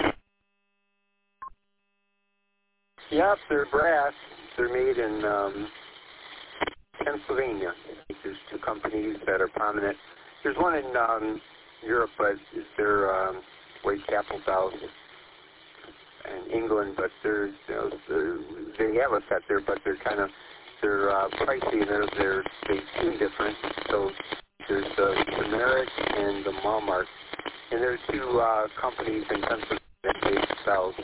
Yep, they're brass. They're made in um, Pennsylvania. There's two companies that are prominent. There's one in um, Europe, but they're um, Whitechapel bells in England, but they're, you know, they're they have a set there, but they're kind of they're uh, pricey. They're they're they tune different. So there's the Generic and the Malmark, and there's two uh, companies in Pennsylvania that make bells.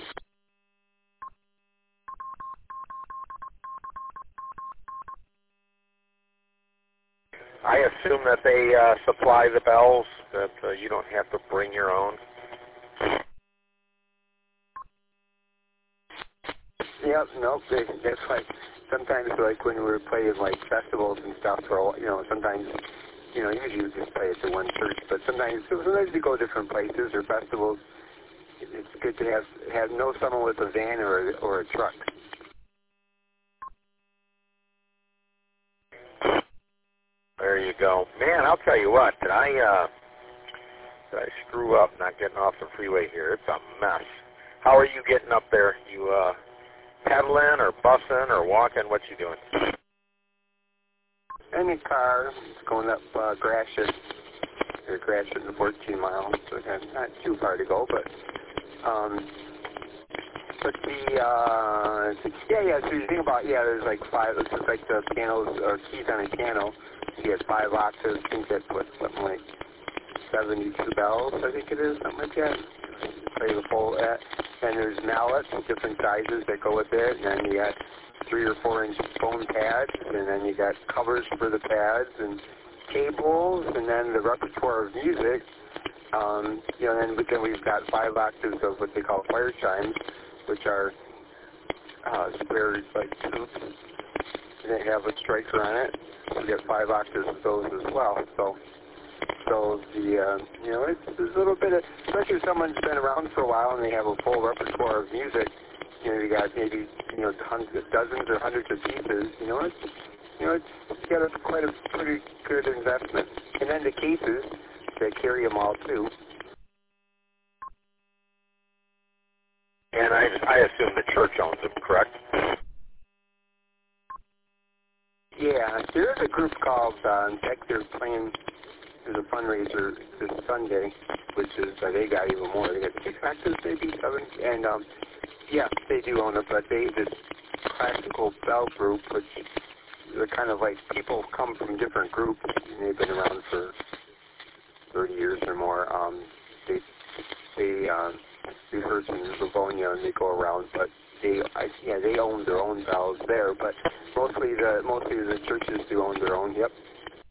I assume that they uh, supply the bells, that uh, you don't have to bring your own. Yep, nope. They, that's like sometimes, like when we were playing like festivals and stuff. For you know, sometimes you know, usually we just play at the one church, but sometimes sometimes we go different places or festivals. It's good to have have know someone with a van or or a truck. There you go. Man, I'll tell you what, did I, uh, did I screw up not getting off the freeway here? It's a mess. How are you getting up there? You, uh, pedaling or bussing or walking? What you doing? In a car, going up uh, Gratiot, or Gratiot in fourteen miles, so not too far to go, but, um, but the, uh, yeah, yeah, so you think about, yeah, there's like five, it's just like the pianos, or keys on a piano. You have five octaves, I think that's what, something like seventy-two bells, I think it is, something like that. Play the full, uh, and there's mallets, different sizes that go with it, and then you got three or four inch foam pads, and then you got covers for the pads, and cables, and then the repertoire of music. Um, you know, and then, then we've got five octaves of what they call fire chimes, which are uh, square like tubes. They have a striker on it. We get five octaves of those as well. So, so the uh, you know, it's there's a little bit of, especially if someone's been around for a while and they have a full repertoire of music. You know, you got maybe you know hundreds, dozens or hundreds of pieces. You know, it's you know it's got a, quite a pretty good investment. And then the cases that carry them all too. And I I assume the church owns them, correct? Yeah, there's a group called, uh, in fact, they're playing, there's a fundraiser this Sunday, which is, uh, they got even more. They got six actors, maybe seven, and, um, yeah, they do own it, but they, this classical bell group, which they're kind of like people come from different groups, and they've been around for thirty years or more. Um, they, they, um, rehearse in Livonia, and they go around, but they, I, yeah, they own their own bells there, but mostly the mostly the churches do own their own. Yep.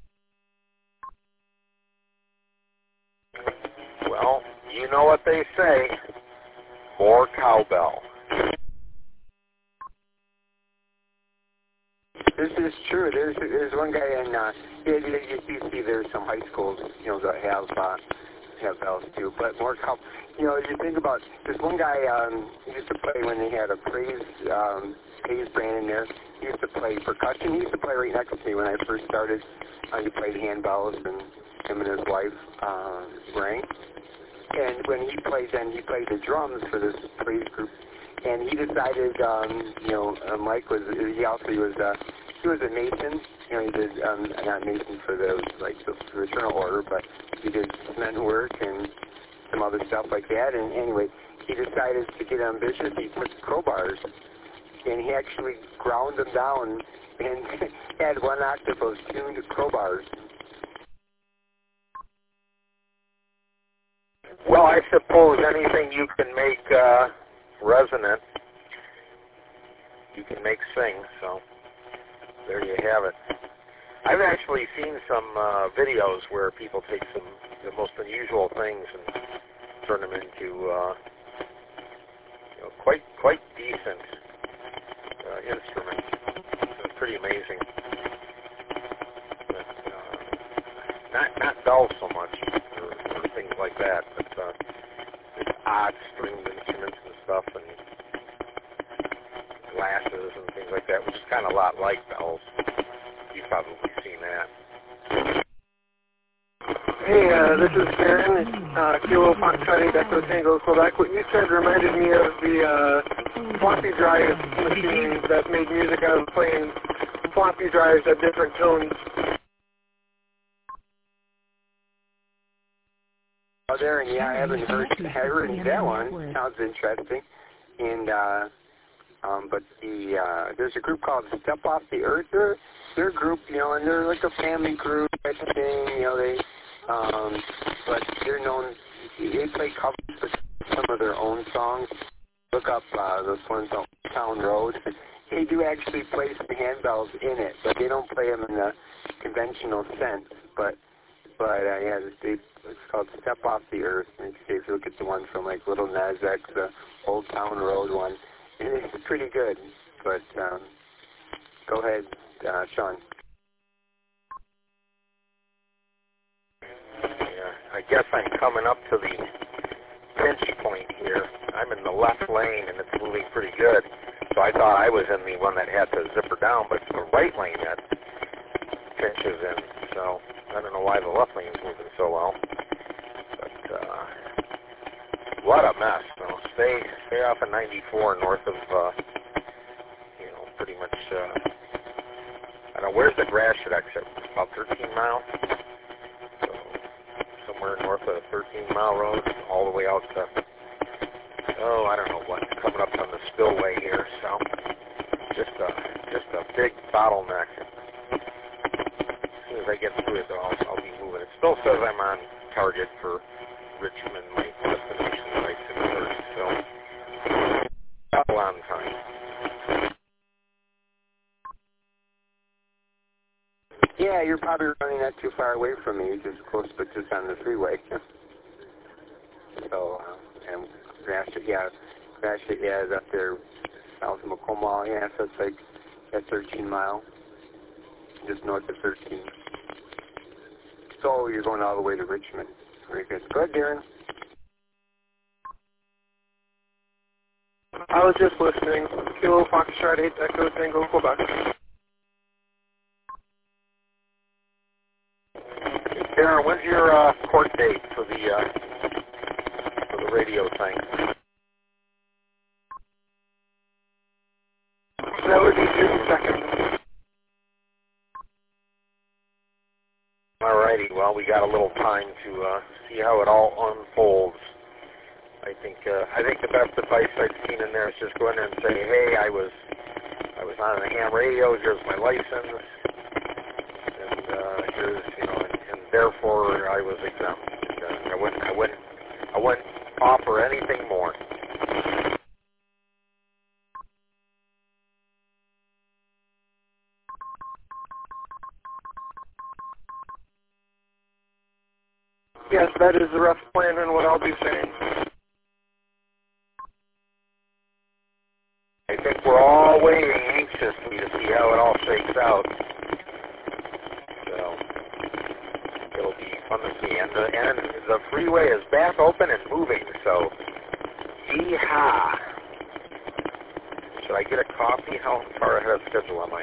Well, you know what they say: more cowbell. This is true. There's there's one guy in uh, you, you see there's some high schools, you know, that have uh, have bells too, but more cow. You know, you think about, there's one guy, um, he used to play when they had a praise, um, praise brand in there. He used to play percussion. He used to play right next to me when I first started. Uh, he played handbells, and him and his wife, uh, rang. And when he played, then he played the drums for this praise group. And he decided, um, you know, uh, Mike was, he also he was, uh, he was a Mason. You know, he did, um, not Mason for the, like, the fraternal order, but he did cement work and some other stuff like that, and anyway, he decided to get ambitious. He took crowbars, and he actually ground them down and had one octave of tuned crowbars. Well, I suppose anything you can make uh, resonant you can make sing. So there you have it. I've actually seen some uh, videos where people take some the most unusual things and turn them into uh, you know, quite quite decent uh, instruments. It's pretty amazing. But, uh, not not bells so much or, or things like that, but uh, it's odd stringed instruments and stuff and glasses and things like that, which is kind of a lot like bells. You've probably seen that. Hey, uh, this is Darren, uh, Kilo Foxtrot eight Echo Tango Quebec. What you said reminded me of the uh, floppy drive machine that made music out of playing floppy drives at different tones. Oh, Darren, yeah, I haven't heard, I haven't heard that one. Sounds interesting. And, uh, um, but the, uh, there's a group called Step Off the Earth. They're, they're a group, you know, and they're like a family group type of thing, you know, they, Um, but they're known, they play covers for some of their own songs. Look up uh, those ones on Town Road. They do actually play some handbells in it, but they don't play them in the conventional sense. But, but uh, yeah, they, it's called Step Off the Earth. And if you look at the one from like Little Nas X, the Old Town Road one, and it's pretty good. But um, go ahead, uh, Sean. I guess I'm coming up to the pinch point here. I'm in the left lane, and it's moving pretty good. So I thought I was in the one that had to zipper down, but it's the right lane that pinches in. So I don't know why the left lane is moving so well. But uh, what a mess. So stay stay off of ninety-four north of, uh, you know, pretty much, uh, I don't know, where's the Gratiot exit? About thirteen miles? Somewhere north of thirteen mile road, all the way out to, oh, I don't know what, coming up on the spillway here, so just a, just a big bottleneck. As soon as I get through it, though, I'll, I'll be moving. It still says I'm on target for Richmond, my destination that I took first, so a long time. Yeah, you're probably running not too far away from me, just close, but just on the freeway. So, uh, and Gratiot, yeah, Gratiot, yeah, is up there south of Macomb. Yeah, so it's like at thirteen mile, just north of thirteen. So you're going all the way to Richmond. Very good. Go ahead, Darren. I was just listening. Kilo Foxtrot eight Echo Tango Quebec. Darren, when's your uh, court date for the uh, for the radio thing? That would be June second. Alrighty, well, we got a little time to uh, see how it all unfolds. I think uh, I think the best advice I've seen in there is just go in there and say, hey, I was I was on the ham radio. Here's my license, and uh, here's you know. Therefore, I was exempt. And, uh, I wouldn't, I wouldn't, I wouldn't offer anything more. Yes, that is the rough plan and what I'll be saying. I think we're all waiting anxiously to see how it all shakes out. So it'll be fun to see. And the, and the freeway is back open and moving, so yeehaw. Should I get a coffee? How far ahead of schedule am I?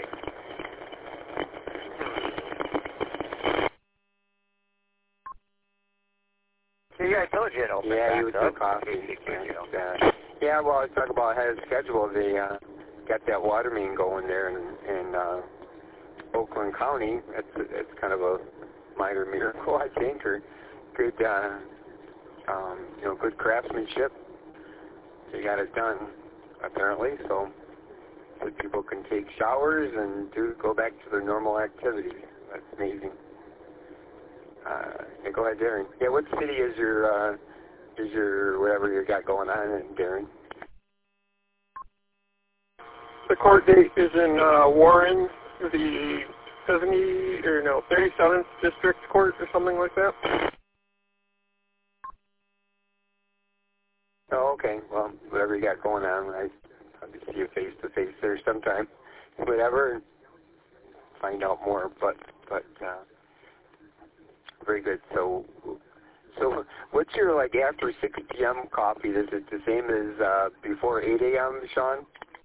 Yeah, I told you it opened Yeah, back you would up. do coffee. And, uh, yeah, well, I talk about ahead of schedule. They uh, got that water main going there in, in uh, Oakland County. It's, it's kind of a minor miracle, I think, or good, uh, um, you know, good craftsmanship. They got it done, apparently, so that people can take showers and do go back to their normal activities. That's amazing. Uh, yeah, go ahead, Darren. Yeah, what city is your uh, is your whatever you got going on in, Darren? the court date is in uh, Warren, the seventy or no thirty-seventh District Court or something like that. Oh, okay. Well, whatever you got going on, I, I'll see you face to face there sometime. Whatever, and find out more. But but uh, very good. So so what's your like after six p.m. coffee? Is it the same as uh, before eight a.m., Sean?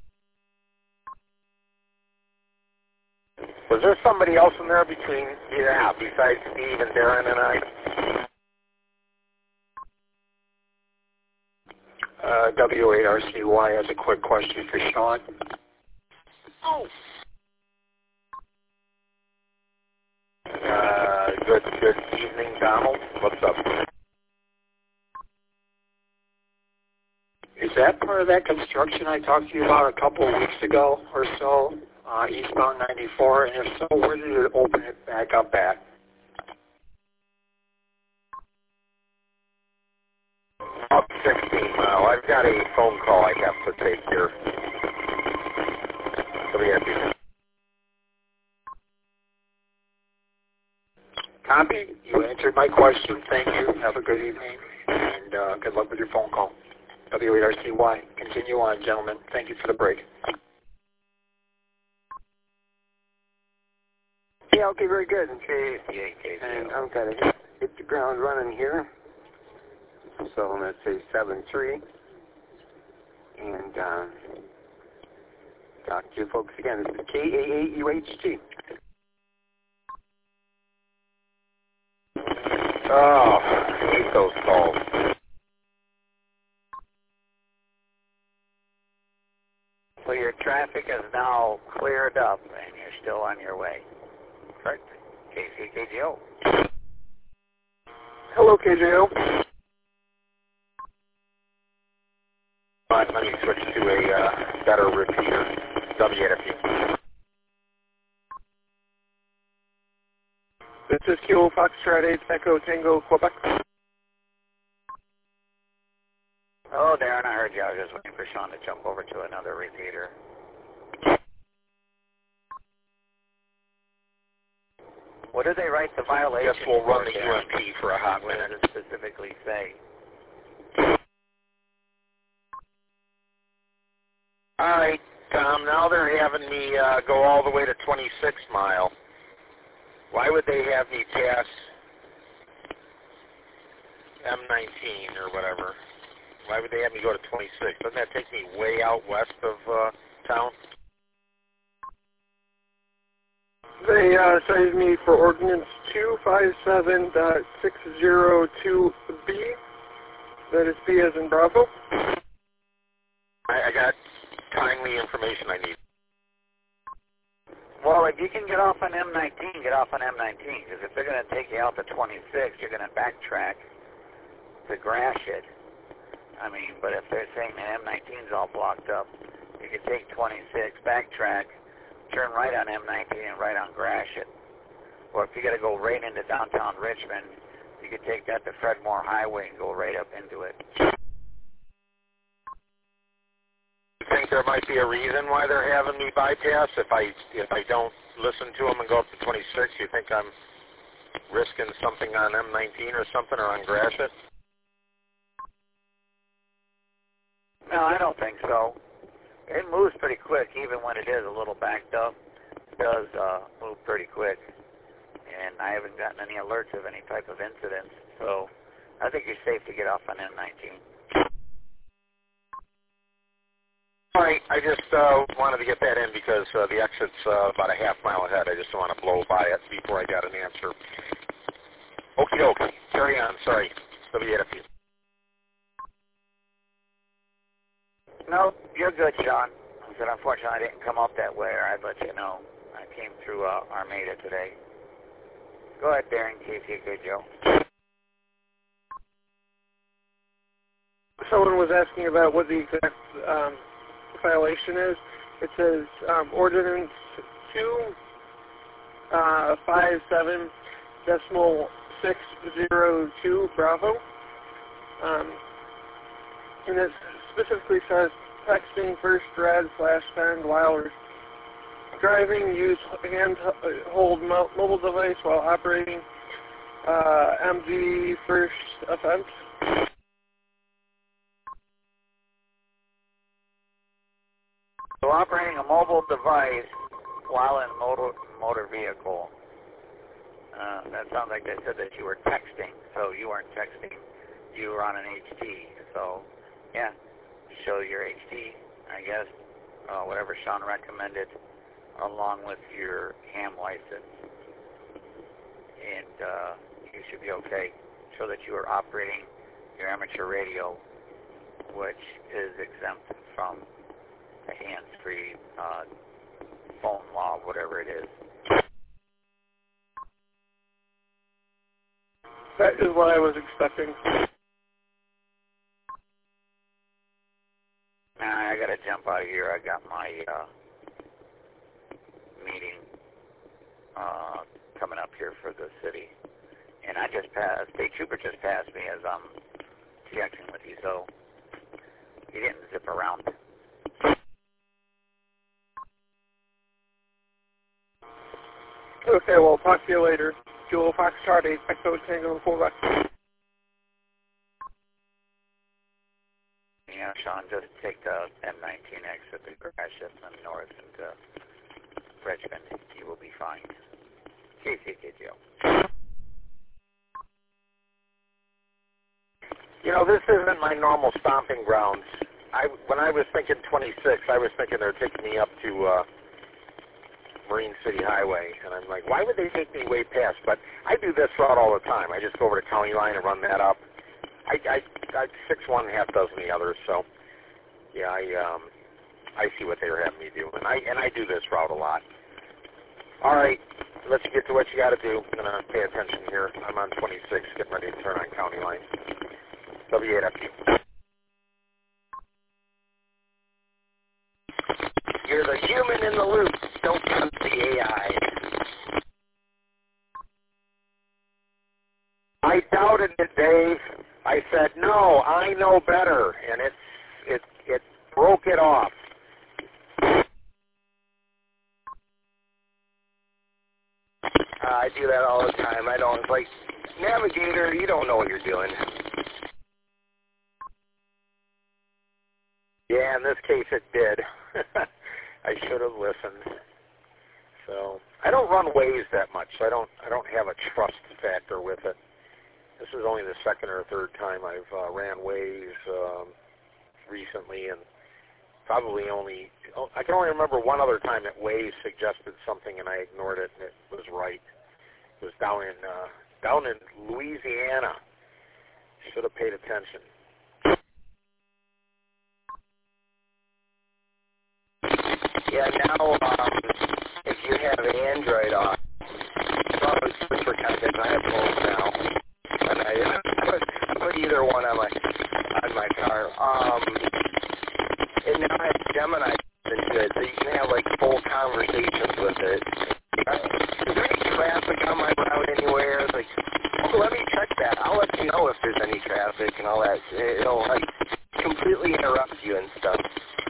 Was there somebody else in there between, yeah, besides Steve and Darren and I? Uh, W eight R C Y has a quick question for Sean. Oh. Uh, good, good evening, Donald. What's up? Is that part of that construction I talked to you about a couple of weeks ago or so, uh, eastbound ninety-four? And if so, where did it open it back up at? Up sixteen mile. I've got a phone call I have to take here. So we have to... Copy. You answered my question. Thank you. Have a good evening. And uh, good luck with your phone call. W eight R C Y. Continue on, gentlemen. Thank you for the break. Yeah, okay, very good. Okay, and I'm going to hit, hit the ground running here. So I'm going to say seven three. And uh, talk to you folks again. This is K A A U H T. Oh, I hate those calls. So your traffic is now cleared up and you're still on your way. Correct? K C K J O. Hello, K J O. Fine, let me switch to a uh, better repeater. W eight F. This is Kilo Foxtrot eight Echo Tango, Quebec. Oh, Darren, I heard you. I was just waiting for Sean to jump over to another repeater. What do they write the violation? Guess we'll run the there? U M P for a hot What minute. does it specifically say? All right, Tom, now they're having me uh, go all the way to twenty-six mile. Why would they have me pass M nineteen or whatever? Why would they have me go to twenty-six? Doesn't that take me way out west of uh, town? They uh, cited me for Ordinance two five seven point six zero two B. That is B as in Bravo. I, I got timely information I need. Well, if you can get off on M nineteen, get off on M nineteen. Because if they're going to take you out to twenty-six, you're going to backtrack to Gratiot. I mean, but if they're saying that M nineteen is all blocked up, you can take twenty-six, backtrack, turn right on M nineteen and right on Gratiot. Or if you got to go right into downtown Richmond, you could take that to Fred Moore Highway and go right up into it. You think there might be a reason why they're having me bypass? If I if I don't listen to them and go up to twenty-six, you think I'm risking something on M nineteen or something, or on Gratiot? No, I don't think so. It moves pretty quick, even when it is a little backed up. It does uh, move pretty quick. And I haven't gotten any alerts of any type of incidents. So I think you're safe to get off on M nineteen. All right, I just uh, wanted to get that in because uh, the exit's uh, about a half mile ahead. I just don't want to blow by it before I got an answer. Okie dokie. Carry on. Sorry. W eight F U. No, you're good, Sean. I said, unfortunately, I didn't come up that way, or I'd let you know. I came through uh, Armada today. Go ahead, Darren, K C K J O. Someone was asking about what the exact um, violation is. It says um, Ordinance two five seven decimal six zero two Bravo, um, and it specifically says texting first red slash send while driving. Use hand hold mo mobile device while operating. Uh, M G first offense. So operating a mobile device while in motor motor vehicle. Uh, that sounds like they said that you were texting. So you weren't texting. You were on an H D. So yeah, show your H D, I guess, uh, whatever Sean recommended, along with your ham license, and uh, you should be okay. Show that you are operating your amateur radio, which is exempt from the hands-free uh, phone law, whatever it is. That is what I was expecting. Now I gotta jump out of here. I got my uh, meeting uh, coming up here for the city, and I just passed. State trooper just passed me as I'm texting with you, so he didn't zip around. Okay, well, talk to you later. Kilo Foxtrot eight, Echo Tango Quebec. Yeah, Sean, just take the M nineteen exit the crash Shipman north into Richmond. You will be fine. K C K G O. You know, this isn't my normal stomping grounds. I, when I was thinking twenty-six, I was thinking they're taking me up to uh, Marine City Highway, and I'm like, why would they take me way past? But I do this route all the time. I just go over to County Line and run that up. I, I, I six one, half dozen the others, so yeah, I um, I see what they were having me do, and I and I do this route a lot. All right, let's get to what you got to do. I'm gonna pay attention here. I'm on twenty-six, getting ready to turn on County Line. W eight F U. You're the human in the loop. Don't trust the A I. I doubted it, Dave. I said, no, I know better, and it's it it broke it off. Uh, I do that all the time. I don't, it's like, Navigator, you don't know what you're doing. Yeah, in this case it did. I should have listened. So I don't run Waze that much, so I don't I don't have a trust factor with it. This is only the second or third time I've uh, ran Waze um, recently, and probably only, I can only remember one other time that Waze suggested something and I ignored it and it was right. It was down in, uh, down in Louisiana. Should have paid attention. Yeah, now um, if you have Android on, probably switch for content. I have both now. And I put, put either one on my on my car. Um, and now I have Gemini into it, so you can have like full conversations with it. Uh, is there any traffic on my route anywhere? It's like, oh, let me check that. I'll let you know if there's any traffic and all that. It'll like completely interrupt you and stuff.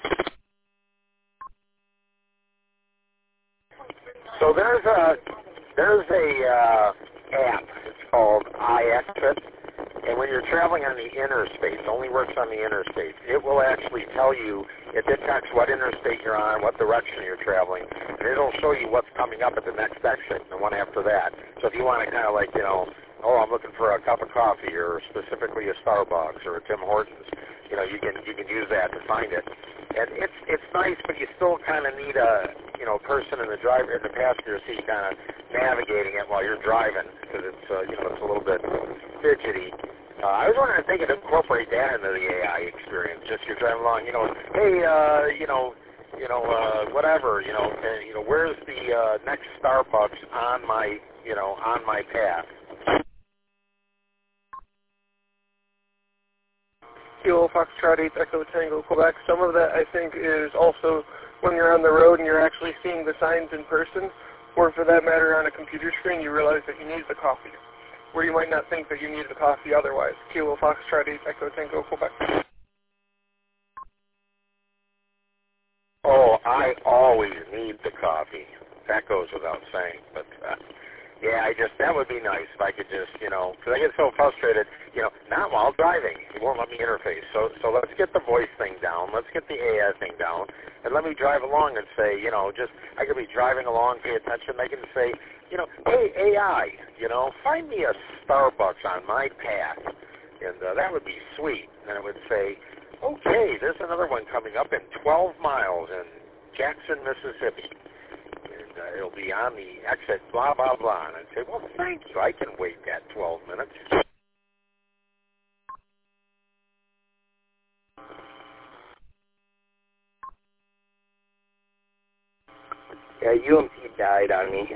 So there's a there's a uh, app. It's called iExit, and when you're traveling on the interstate, it only works on the interstate. It will actually tell you, it detects what interstate you're on, what direction you're traveling, and it'll show you what's coming up at the next exit, the one after that. So if you want to kind of like, you know, oh, I'm looking for a cup of coffee, or specifically a Starbucks or a Tim Hortons, you know, you can you can use that to find it. And it's it's nice, but you still kind of need a you know person in the driver in the passenger seat kind of navigating it while you're driving, because it's uh, you know it's a little bit fidgety. Uh, I was wondering if they could incorporate that into the A I experience. Just you're driving along, you know, hey, uh, you know, you know, uh, whatever, you know, uh, you know, where's the uh, next Starbucks on my you know on my path? Kilo Foxtrot eight Echo Tango Quebec. Some of that I think is also when you're on the road and you're actually seeing the signs in person, or for that matter on a computer screen, you realize that you need the coffee, where you might not think that you need the coffee otherwise. Kilo Foxtrot eight Echo Tango Quebec. I always need the coffee. That goes without saying. But, uh, yeah, I just, that would be nice if I could just, you know, because I get so frustrated, you know, not while driving. It won't let me interface. So so let's get the voice thing down. Let's get the A I thing down. And let me drive along and say, you know, just, I could be driving along, pay attention. I can say, you know, hey, A I, you know, find me a Starbucks on my path. And uh, that would be sweet. And it would say, okay, there's another one coming up in twelve miles in Jackson, Mississippi. And uh, it'll be on the exit, blah, blah, blah. And I'd say, well, thank you. I can wait that twelve minutes. Yeah, U M P died on me.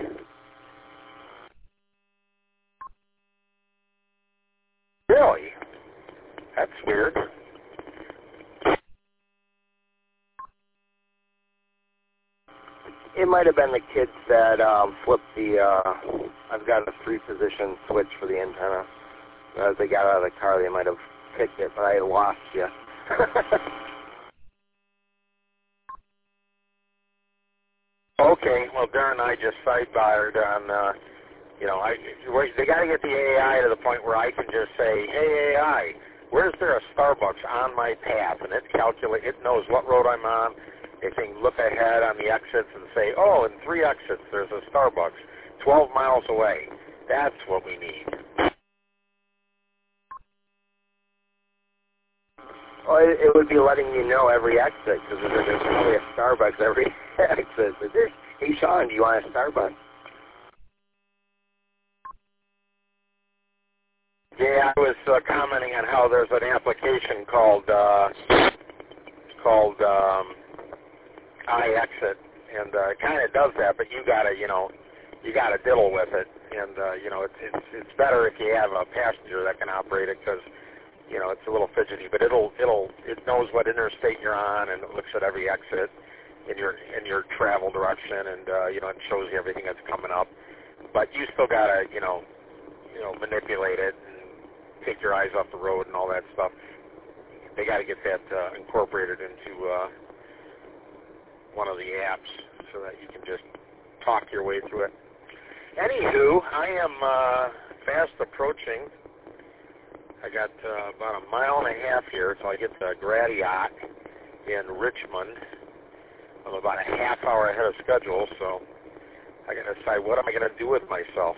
Really? That's weird. It might have been the kids that um, flipped the, uh, I've got a three-position switch for the antenna. As they got out of the car, they might have picked it, but I lost you. Okay, well, Darren and I just sidebarred on, uh, you know, I, they got to get the A I to the point where I can just say, hey, A I, where's there a Starbucks on my path? And it calculates, it knows what road I'm on. It can look ahead on the exits and say, oh, in three exits there's a Starbucks twelve miles away. That's what we need. Well, it, it would be letting you know every exit, because there's only a Starbucks every exit. But there's, hey, Sean, do you want a Starbucks? Yeah, I was uh, commenting on how there's an application called uh, called um, iExit, and uh, it kind of does that, but you gotta, you know, you gotta diddle with it, and uh, you know, it's it's it's better if you have a passenger that can operate it, because you know, it's a little fidgety, but it'll it'll it knows what interstate you're on, and it looks at every exit in your in your travel direction, and uh, you know, it shows you everything that's coming up. But you still gotta, you know, you know, manipulate it and take your eyes off the road and all that stuff. They got to get that uh, incorporated into uh, one of the apps so that you can just talk your way through it. Anywho, I am uh, fast approaching. I got uh, about a mile and a half here, so I get to Gratiot in Richmond. I'm about a half hour ahead of schedule, so I got to decide what am I going to do with myself.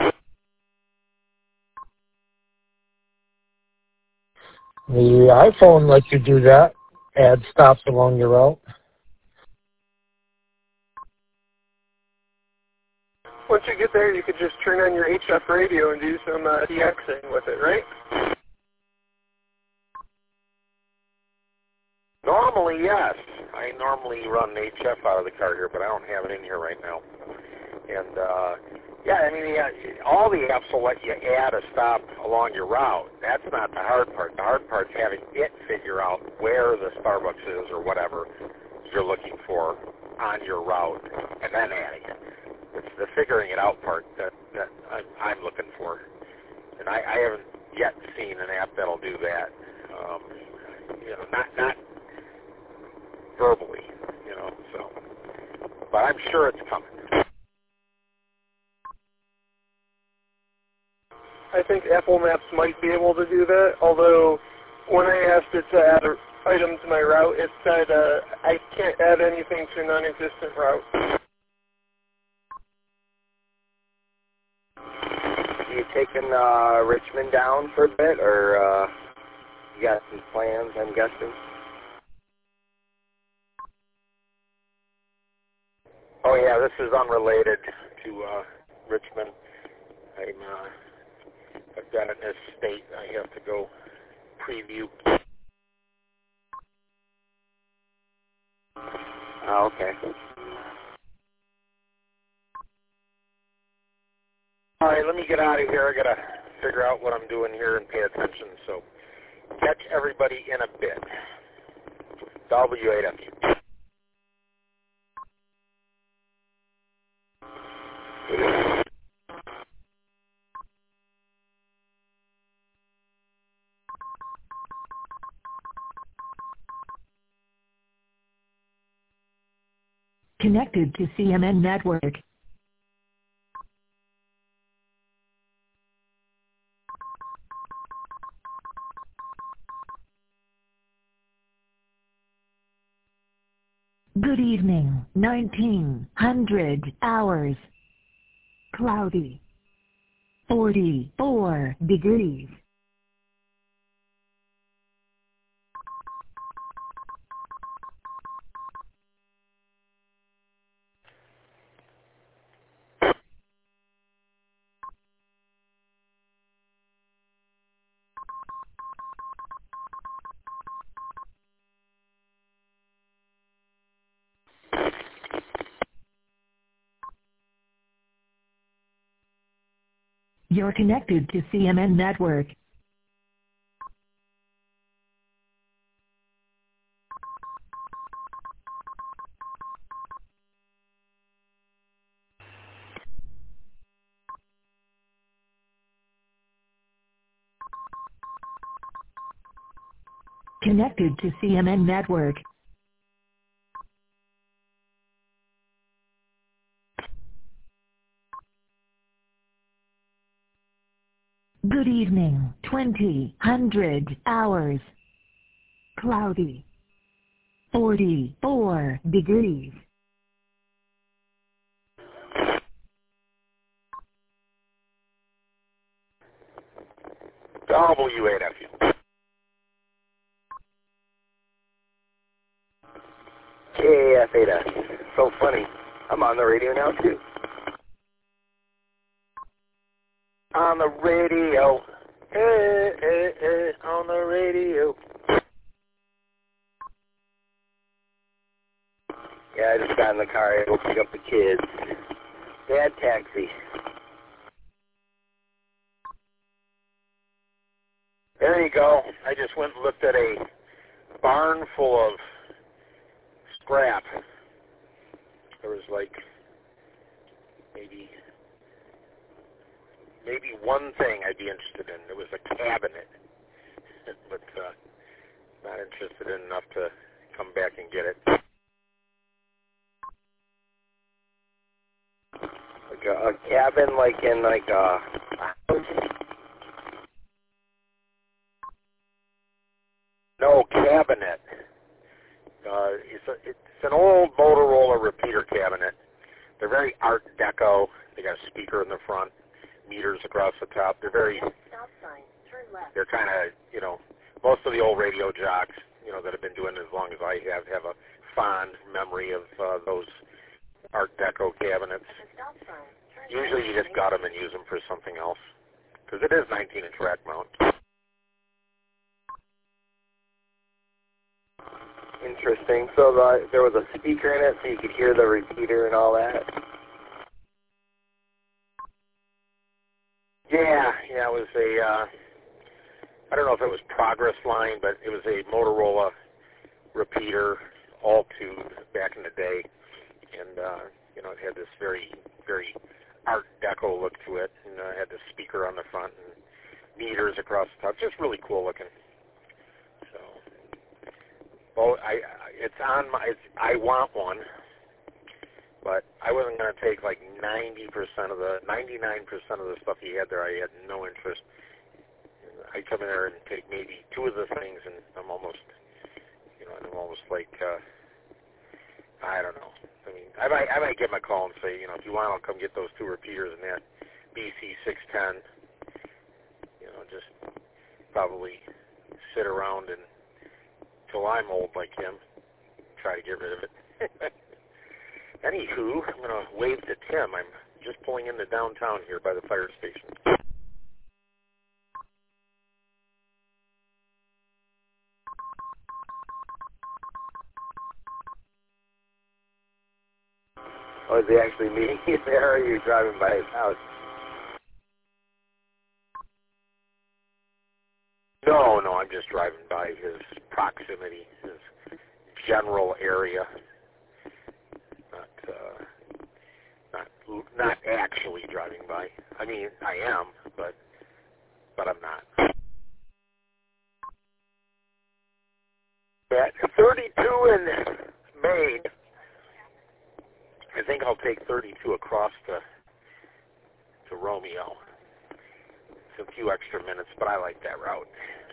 The iPhone lets you do that. Add stops along your route. Once you get there, you could just turn on your H F radio and do some uh, DXing with it, right? Normally, yes. I normally run H F out of the car here, but I don't have it in here right now. And, uh, yeah, I mean, yeah, all the apps will let you add a stop along your route. That's not the hard part. The hard part is having it figure out where the Starbucks is or whatever you're looking for on your route and then adding it. It's the figuring it out part that, that I'm, I'm looking for. And I, I haven't yet seen an app that'll do that. Um, you know, not, not verbally, you know, so. But I'm sure it's coming. I think Apple Maps might be able to do that, although when I asked it to add an item to my route, it said uh, I can't add anything to a non-existent route. You taking uh, Richmond down for a bit, or uh, you got some plans, I'm guessing? Oh, yeah, this is unrelated to uh, Richmond. I'm, uh, I've got an estate I have to go preview. Oh, okay. All right, let me get out of here. I got to figure out what I'm doing here and pay attention. So catch everybody in a bit. W eight F U. Connected to C M N network. Good evening, nineteen hundred hours. Cloudy. forty-four degrees. You're connected to C M N network. Connected to C M N network. Good evening, twenty hundred hours. Cloudy. forty-four degrees. W eight F U. K F eight S. So funny. I'm on the radio now, too. On the radio. Hey, hey, hey, on the radio. Yeah, I just got in the car. I go pick up the kids. Dad, taxi. There you go. I just went and looked at a barn full of scrap. There was like maybe maybe one thing I'd be interested in. It was a cabinet, but uh, not interested in enough to come back and get it. Like a, a cabin, like in like a house. No, cabinet. Uh, it's, a, it's an old Motorola repeater cabinet. They're very Art Deco. They got a speaker in the front, meters across the top. They're very, they're kind of, you know, most of the old radio jocks, you know, that have been doing it as long as I have, have a fond memory of uh, those Art Deco cabinets. Usually you just gut them and use them for something else, because it is nineteen inch rack mount. Interesting. So the, there was a speaker in it so you could hear the repeater and all that? Yeah, yeah, it was a, uh, I don't know if it was Progress Line, but it was a Motorola repeater, all tube back in the day. And, uh, you know, it had this very, very Art Deco look to it, and uh, had the speaker on the front and meters across the top. Just really cool looking. So, well, I, it's on my, it's, I want one, but I wasn't going to take like ninety percent of the, ninety-nine percent of the stuff he had there. I had no interest. I come in there and take maybe two of the things, and I'm almost, you know, I'm almost like, uh, I don't know. I mean, I might, I might give him a call and say, you know, if you want, I'll come get those two repeaters and that B C six ten. You know, just probably sit around and till I'm old like him, try to get rid of it. Anywho, I'm going to wave to Tim. I'm just pulling into downtown here by the fire station. Oh, is he actually meeting you there, or are you driving by his house? No, no, I'm just driving by his proximity, his general area. Not, uh, not, not actually driving by. I mean, I am, but, but I'm not. At thirty-two in Maine, think I'll take thirty-two across to to Romeo. It's a few extra minutes, but I like that route.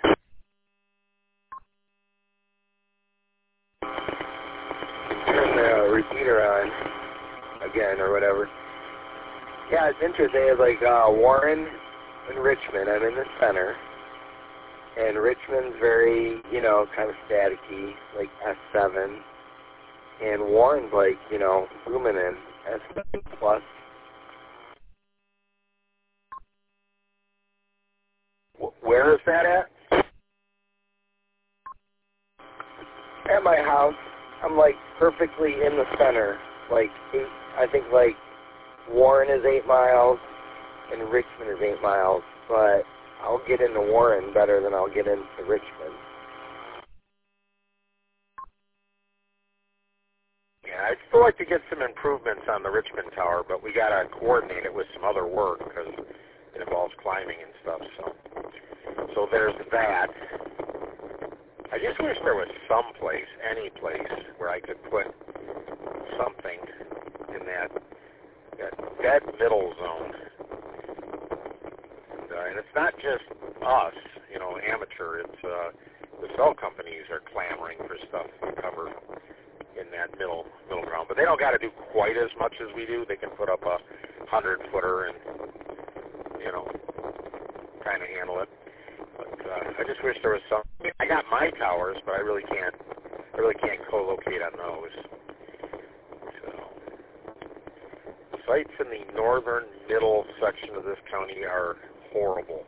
Turn the repeater on again or whatever. Yeah, it's interesting. It's like uh, Warren and Richmond. I'm in the center. And Richmond's very, you know, kind of staticky, like S seven. And Warren's like, you know, booming in S seven plus. Where is that at? At my house. I'm like perfectly in the center. Like eight, I think like Warren is eight miles and Richmond is eight miles. But I'll get into Warren better than I'll get into Richmond. Yeah, I'd still like to get some improvements on the Richmond Tower, but we got to coordinate it with some other work because it involves climbing and stuff. So, so there's that. I just wish there was some place, any place, where I could put something in that, that dead middle zone. And, uh, and it's not just us, you know, amateur. It's uh, the cell companies are clamoring for stuff to cover in that middle middle ground. But they don't got to do quite as much as we do. They can put up a hundred footer and, you know, kind of handle it. But uh, I just wish there was some. I got my towers, but I really can't. I really can't co-locate on those. So sites in the northern middle section of this county are horrible.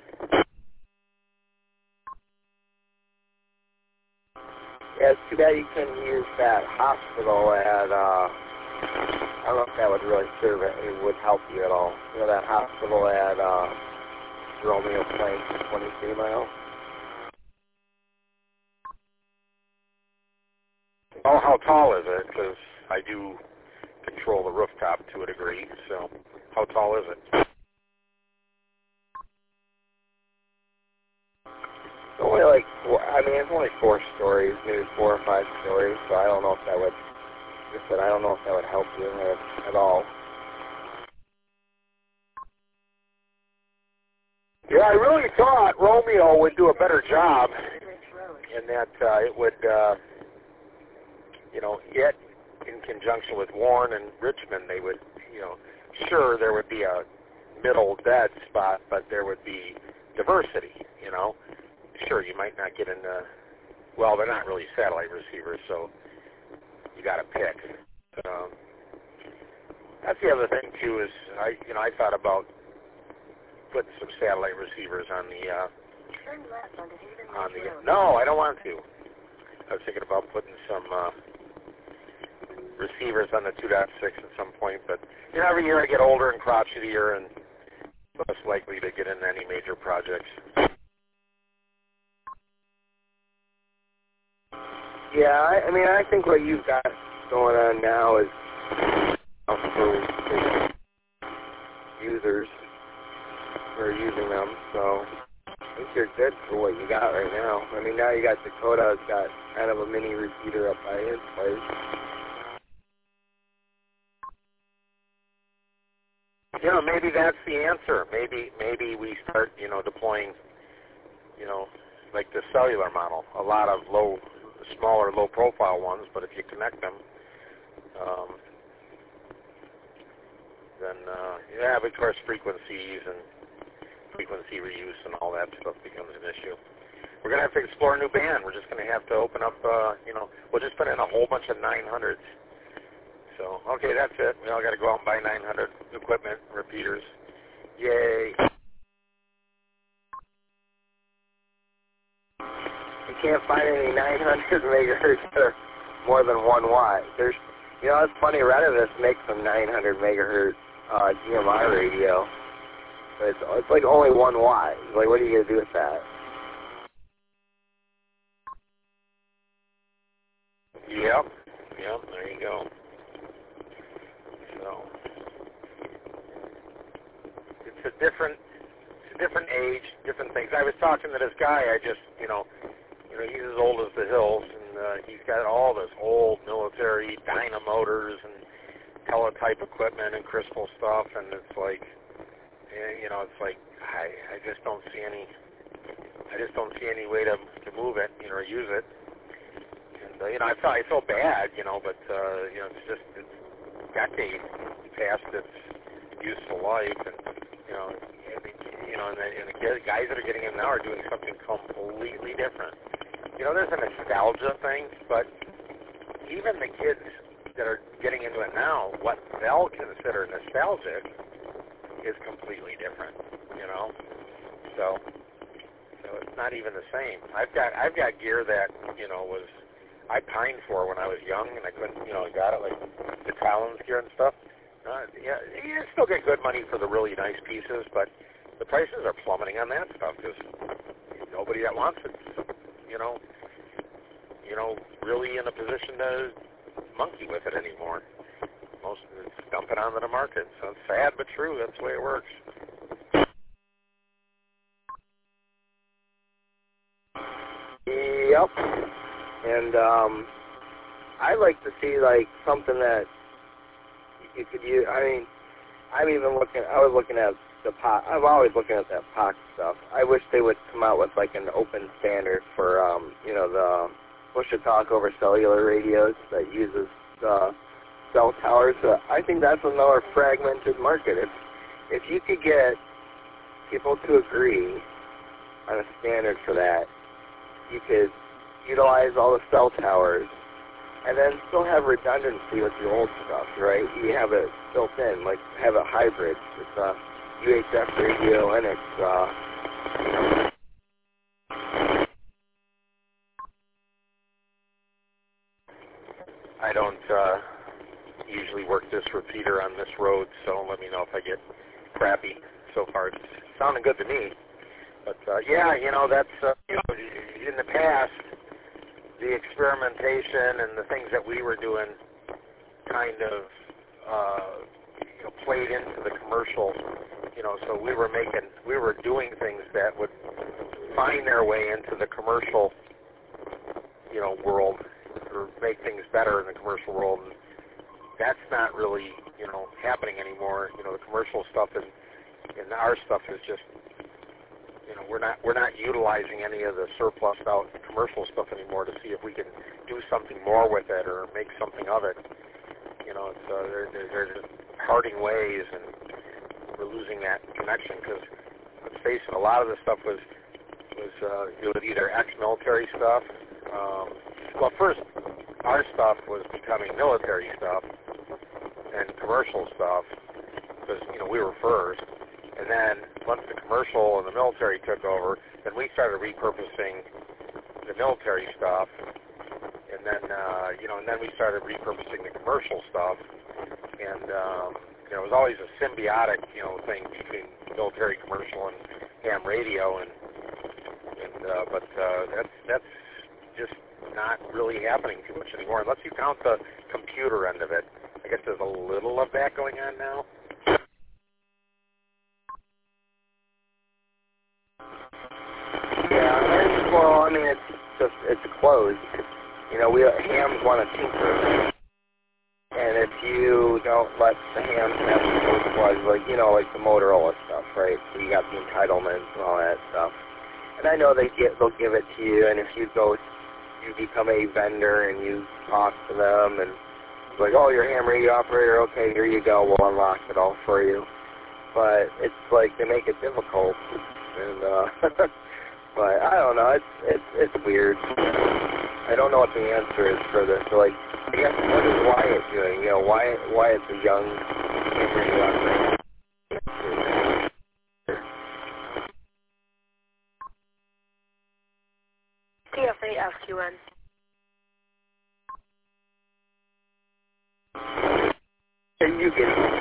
Yeah, it's too bad you couldn't use that hospital at. Uh, I don't know if that would really serve it. It would help you at all. You know that hospital at. Uh, Romeo Plains, twenty-three miles. Oh, how tall is it? Because I do control the rooftop to a degree, so how tall is it? It's only like, four, I mean, it's only four stories, maybe four or five stories, so I don't know if that would, like I said, I don't know if that would help you at, at all. Yeah, I really thought Romeo would do a better job in that uh, it would, uh, you know, it in conjunction with Warren and Richmond, they would, you know, sure there would be a middle dead spot, but there would be diversity, you know. Sure, you might not get into, well, they're not really satellite receivers, so you got to pick. Um, that's the other thing too is I, you know, I thought about putting some satellite receivers on the, uh, on the, no, I don't want to. I was thinking about putting some uh, receivers on the two point six at some point, but, you know, every year I get older and crotchetier and less likely to get into any major projects. Yeah, I, I mean, I think what you've got going on now is for users who are using them, so I think you're good for what you got right now. I mean, now you got Dakota has got kind of a mini repeater up by his place. You know, maybe that's the answer. Maybe maybe we start, you know, deploying, you know, like the cellular model. A lot of low, smaller, low-profile ones, but if you connect them, um, then, uh, yeah, of course, frequencies and frequency reuse and all that stuff becomes an issue. We're going to have to explore a new band. We're just going to have to open up, uh, you know, we'll just put in a whole bunch of nine hundreds. So, okay, that's it. We all got to go out and buy nine hundred equipment, repeaters. Yay. You can't find any nine hundred megahertz that are more than one watt. There's, you know, it's funny, Retevis makes some nine hundred megahertz uh, D M I radio. But it's, it's like only one watt. It's like, what are you going to do with that? Yep. Yep, there you go. So, it's a different, it's a different age, different things. I was talking to this guy, I just, you know, you know, he's as old as the hills, and uh, he's got all this old military dynamotors and teletype equipment and crystal stuff, and it's like, you know, it's like I, I just don't see any, I just don't see any way to to move it, you know, or use it. And uh, you know, I feel I feel bad, you know, but uh, you know, it's just it's decades past its useful life, and you know, and the, you know, and the, and the guys that are getting it now are doing something completely different. You know, there's a nostalgia thing, but even the kids that are getting into it now, what they'll consider nostalgic is completely different, you know. So, so it's not even the same. I've got I've got gear that you know was I pined for when I was young, and I couldn't, you know, I got it like the Collins gear and stuff. Uh, yeah, you still get good money for the really nice pieces, but the prices are plummeting on that stuff because nobody that wants it, you know, you know, really in a position to monkey with it anymore. Most of it's dumping onto the market. So it's sad but true. That's the way it works. Yep. And um, I like to see like something that you could use. I mean, I'm even looking. I was looking at the P O C. I'm always looking at that P O C stuff. I wish they would come out with like an open standard for um, you know, the push-to-talk over cellular radios that uses uh, cell towers. Uh, I think that's another fragmented market. If if you could get people to agree on a standard for that, you could utilize all the cell towers and then still have redundancy with your old stuff, right? You have it built in, like have a hybrid. It's a U H F radio and it's uh, you know, I don't uh, usually work this repeater on this road, so let me know if I get crappy. So far, it's sounding good to me. But uh, yeah, you know, that's uh, you know, in the past, the experimentation and the things that we were doing kind of uh, you know, played into the commercial. You know, so we were making, we were doing things that would find their way into the commercial, you know, world, or make things better in the commercial world. And that's not really, you know, happening anymore. You know, the commercial stuff and and our stuff is just, you know, we're not we're not utilizing any of the surplus out commercial stuff anymore to see if we can do something more with it or make something of it. You know, it's uh, they're, they're, they're just parting ways, and we're losing that connection because, let's face it, a lot of the stuff was was uh, it was either ex-military stuff. Um, well, first, our stuff was becoming military stuff and commercial stuff because, you know, we were first. And then once the commercial and the military took over, then we started repurposing the military stuff. And then, uh, you know, and then we started repurposing the commercial stuff. And, um, you know, it was always a symbiotic, you know, thing between military, commercial, and ham radio. And, and uh, but uh, that's, that's just not really happening too much anymore, unless you count the computer end of it. I guess there's a little of that going on now. Yeah, well, I mean, it's just, it's closed. You know, we hams want to tinker. And if you don't let the hams have those plugs, like, you know, like the Motorola stuff, right? So you got the entitlements and all that stuff. And I know they get, they'll give it to you, and if you go, you become a vendor and you talk to them, and it's like, oh, you're a ham radio operator, okay, here you go, we'll unlock it all for you. But it's like, they make it difficult. And, uh, but I don't know, it's, it's, it's weird. I don't know what the answer is for this. So, like, I guess, what is Wyatt doing? You know, Wyatt, Wyatt's a young ham radio operator. T F A S Q N. And you get it.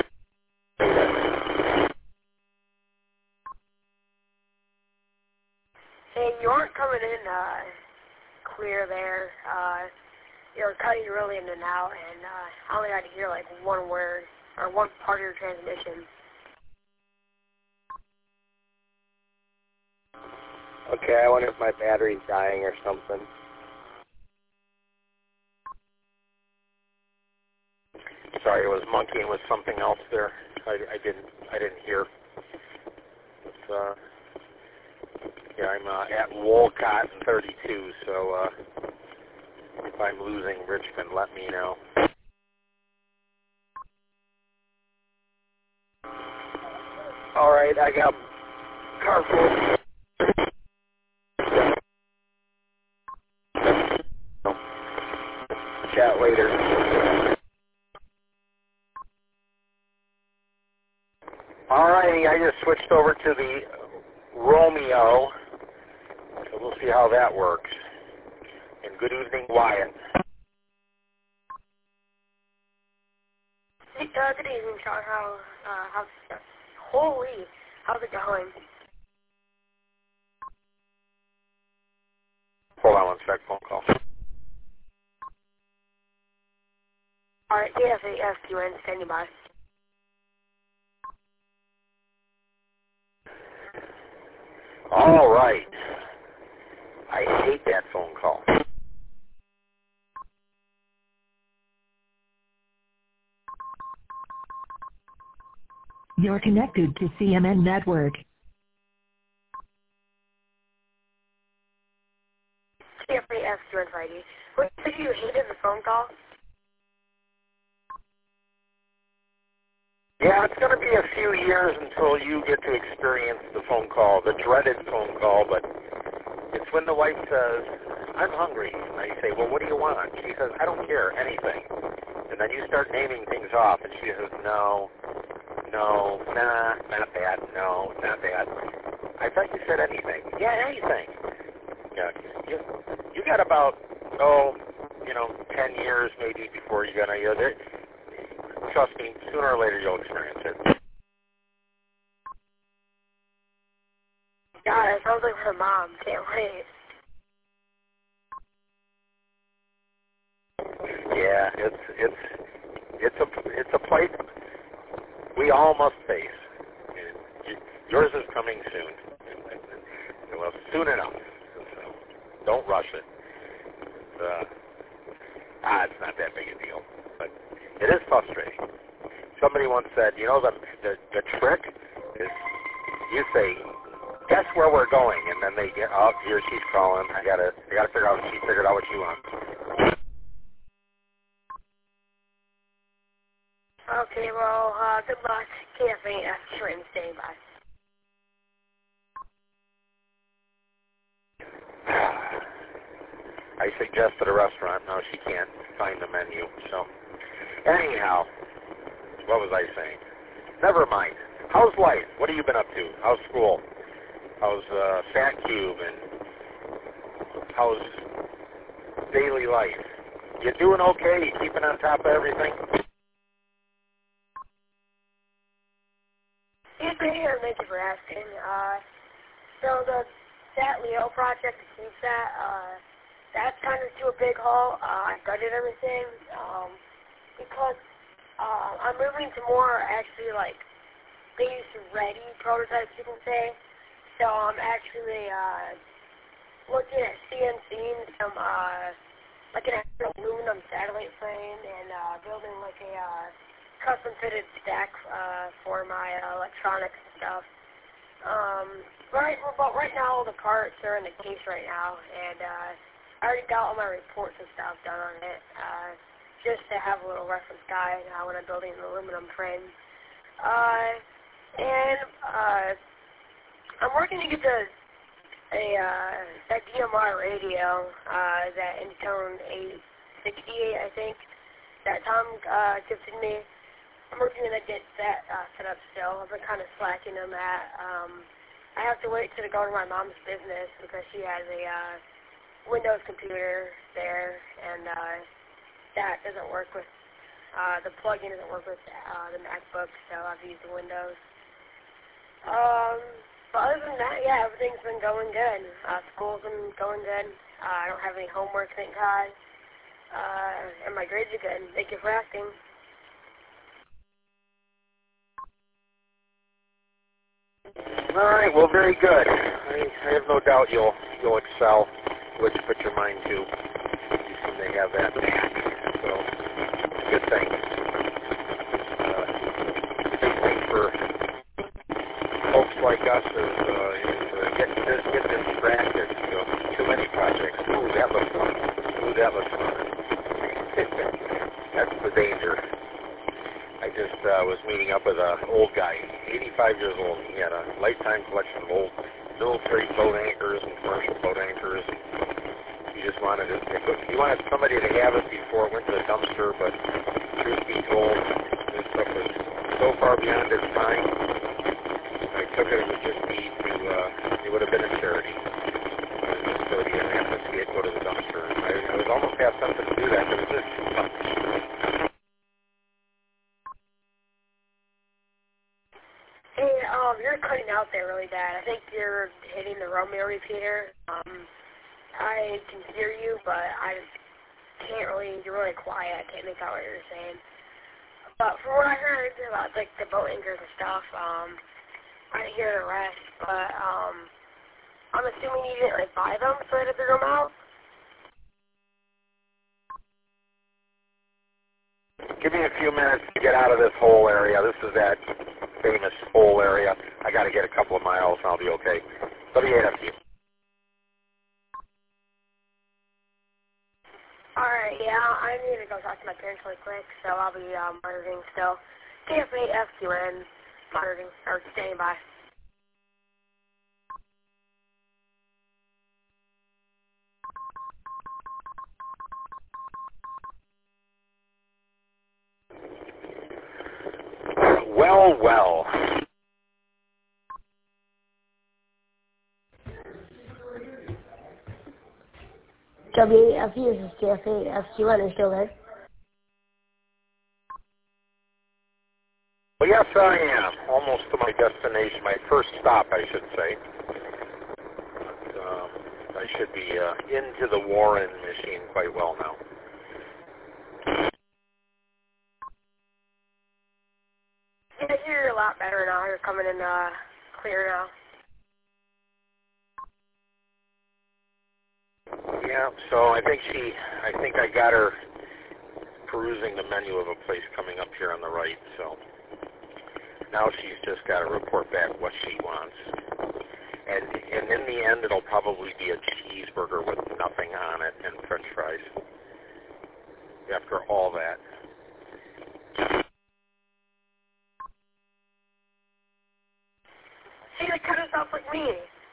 Hey, you aren't coming in uh, clear there. Uh, you're cutting really in and out, and uh, I only had to hear like one word or one part of your transmission. Okay, I wonder if my battery's dying or something. sorry, I was monkeying with something else there. I, I didn't I didn't hear. But, uh, yeah, I'm uh, at Wolcott in thirty-two, so uh, if I'm losing Richmond, let me know. All right, I got car full. Chat later. All righty, I just switched over to the Romeo, so we'll see how that works. And good evening, Wyatt. Uh, good evening, Sean. How, uh, how's it, holy, how's it going? Hold on one sec, phone call. All right, yeah, the F Q N, standing by. All right. I hate that phone call. You're connected to C M N Network. Yeah, the F Q N Friday. What did you hated the phone call? Yeah, it's going to be a few years until you get to experience the phone call, the dreaded phone call, but it's when the wife says, I'm hungry. And I say, well, what do you want? She says, I don't care, anything. And then you start naming things off, and she says, no, no, nah, not that, no, not that. I thought you said anything. Yeah, anything. Yeah, you, you got about, oh, you know, ten years maybe before you're going to, you know, trust me, sooner or later you'll experience it. God, it sounds like her mom. Can't wait. Yeah, it's it's it's a it's a plight we all must face. Yours is coming soon. Well, soon enough. So don't rush it. It's, uh, ah, it's not that big a deal, but it is frustrating. Somebody once said, you know, the the, the trick is you say, guess where we're going, and then they get, oh, here she's calling. I gotta, I gotta figure out if she figured out what she wants. Okay, well, uh, good luck. K F A F, sure, and stay by. I suggested a restaurant. No, she can't find the menu. So, anyhow, what was I saying? Never mind. How's life? What have you been up to? How's school? How's uh, Fat Cube? And how's daily life? You doing okay? You keeping on top of everything? Yes, I'm here. Thank you for asking. Uh, so the Sat Leo project, the CubeSat, uh, that's kind of to a big haul. Uh, I gutted everything um, because uh, I'm moving to more actually like base-ready prototypes, you can say. So I'm actually uh, looking at CNCing some uh, like an aluminum satellite frame and uh, building like a uh, custom-fitted stack uh, for my uh, electronics and stuff. Um, right, but right now all the parts are in the case right now, and uh, I already got all my reports and stuff done on it, uh, just to have a little reference guide uh, when I'm building an aluminum frame. Uh, and uh, I'm working to get the a uh, that D M R radio, uh, that Intone eight sixty-eight, I think, that Tom uh, gifted me. I'm working to get that uh, set up still. I've been kind of slacking on that. Um, I have to wait till to go to my mom's business because she has a uh, Windows computer there, and uh, that doesn't work with, uh, the plug-in doesn't work with uh, the MacBook, so I've used the Windows. Um, but other than that, yeah, everything's been going good. Uh, school's been going good. Uh, I don't have any homework, thank God. Uh, and my grades are good. Thank you for asking. All right, well, very good. I, I have no doubt you'll you'll excel what you put your mind to. You seem to have that knack, so it's a good thing. danger. I just uh, was meeting up with an old guy, eighty-five years old. He had a lifetime collection of old military boat anchors and commercial boat anchors. He just wanted it. He wanted somebody to have it before it went to the dumpster, but truth be told, this stuff was so far beyond its time. I took it as a just need to, uh, it would have been a charity. So he didn't have to see it go to the dumpster. I, I was almost have something to do that, but it was just too much. Hey, um, you're cutting out there really bad. I think you're hitting the Romeo repeater. Um, I can hear you, but I can't really, you're really quiet. I can't make out what you're saying. But from what I heard about, like, the boat anchors and stuff, um, I didn't hear the rest, but, um, I'm assuming you didn't, like, buy them so that they threw them out? Give me a few minutes to get out of this hole area. This is that famous hole area. I got to get a couple of miles and I'll be okay. W eight F U. Alright, yeah, I need to go talk to my parents really quick, so I'll be um, monitoring still. K F eight F Q N, monitoring, or standing by. Well, well. W eight F U, this is K F eight F Q N, are you still there? Well, yes, I am. Almost to my destination, my first stop, I should say. But, um, I should be uh, into the Warren machine quite well now. Yeah, I hear you a lot better now. You're coming in uh, clear now. Yeah, so I think she, I think I got her perusing the menu of a place coming up here on the right, so now she's just got to report back what she wants. And, and in the end, it'll probably be a cheeseburger with nothing on it and french fries. After all that. See, they cut us off like me.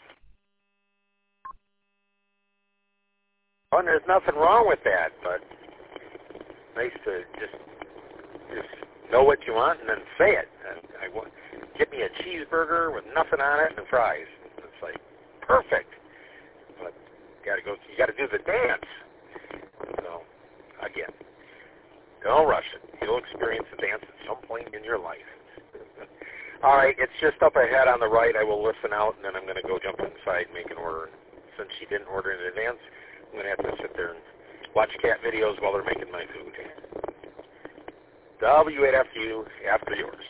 Oh, and there's nothing wrong with that, but nice to just just know what you want and then say it. And I want, get me a cheeseburger with nothing on it and fries. It's like perfect, but you got to go. You got to do the dance. So again, don't rush it. You'll experience the dance at some point in your life. All right, it's just up ahead on the right. I will listen out, and then I'm going to go jump inside and make an order. Since she didn't order in advance, I'm going to have to sit there and watch cat videos while they're making my food. W eight F U, after yours.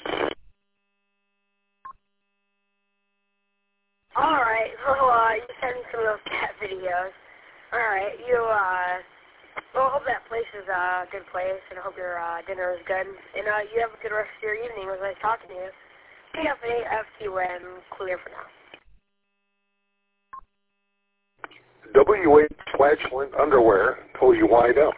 All right, well, uh, you sent me some of those cat videos. All right, you, uh, well, I hope that place is a good place, and I hope your uh, dinner is good. And uh, you have a good rest of your evening. It was nice talking to you. K F eight F Q N, clear for now. W eight flatulent underwear till you wind up.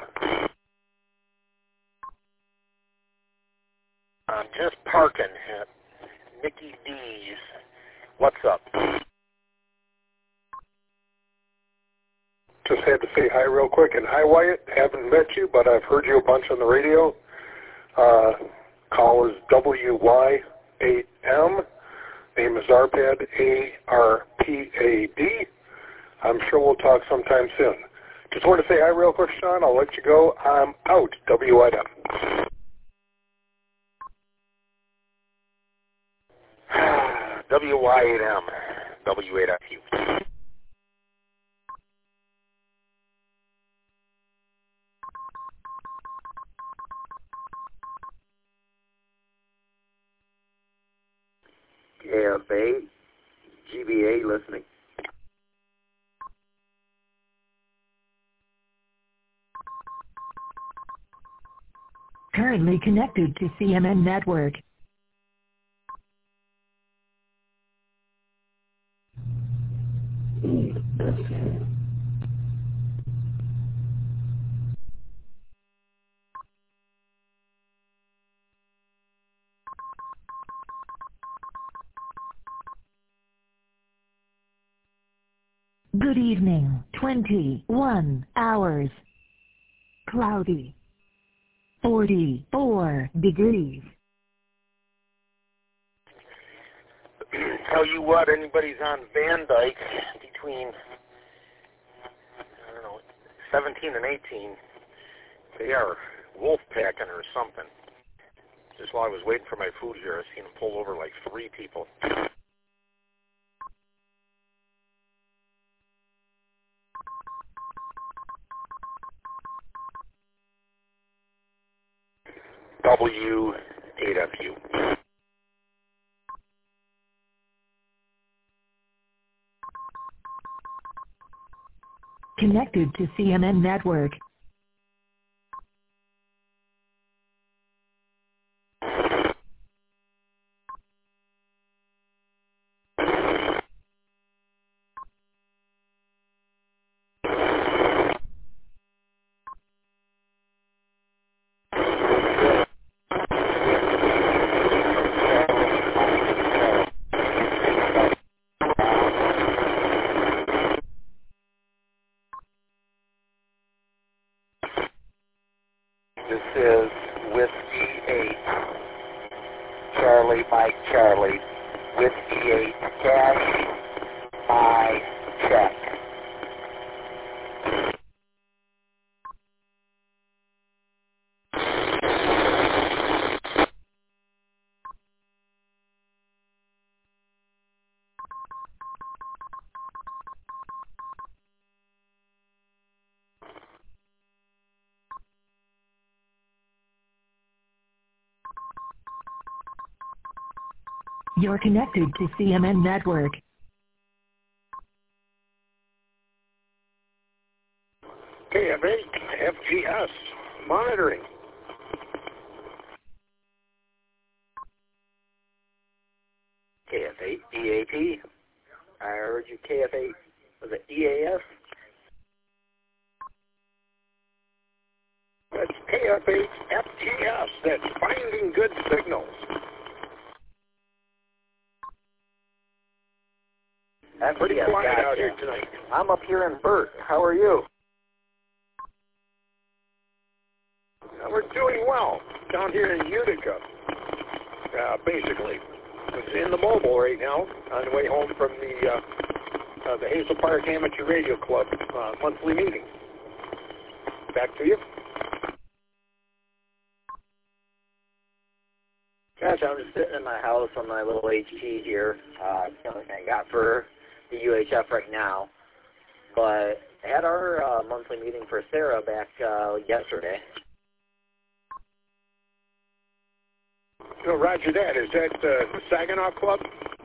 I'm just parking at Mickey D's. What's up? Just had to say hi real quick. And hi, Wyatt. Haven't met you, but I've heard you a bunch on the radio. Uh, call is W Y eight M. Name is Arpad, A R P A D. I'm sure we'll talk sometime soon. Just want to say hi real quick, Sean. I'll let you go. I'm out. W I M. W Y eight M, W eight F U. K F eight, G B A listening. Currently connected to C M N Network. Good evening, twenty-one hours. Cloudy. forty-four degrees. Tell you what, anybody's on Van Dyke between, I don't know, seventeen and eighteen, they are wolf packing or something. Just while I was waiting for my food here, I seen them pull over like three people. W eight F U. Connected to C M N Network. This is Whiskey eight, Charlie Mike Charlie, Whiskey eight, cash, my check. You're connected to C M N Network. K F eight, F G S, monitoring. K F eight, E A T. I heard you K F eight. Was it E A S? That's K F eight, F G S. That's finding good signals. That's Pretty yeah, quiet gotcha. out here tonight. I'm up here in Burt. How are you? Uh, we're doing well down here in Utica, uh, basically. It's in the mobile right now on the way home from the uh, uh, the Hazel Park Amateur Radio Club uh, monthly meeting. Back to you. Gosh, I'm just sitting in my house on my little H P here. Uh, it's the only thing I got for the U H F right now. But I had our uh, monthly meeting for Sarah back uh, yesterday. No, roger that. Is that uh, the Saginaw Club?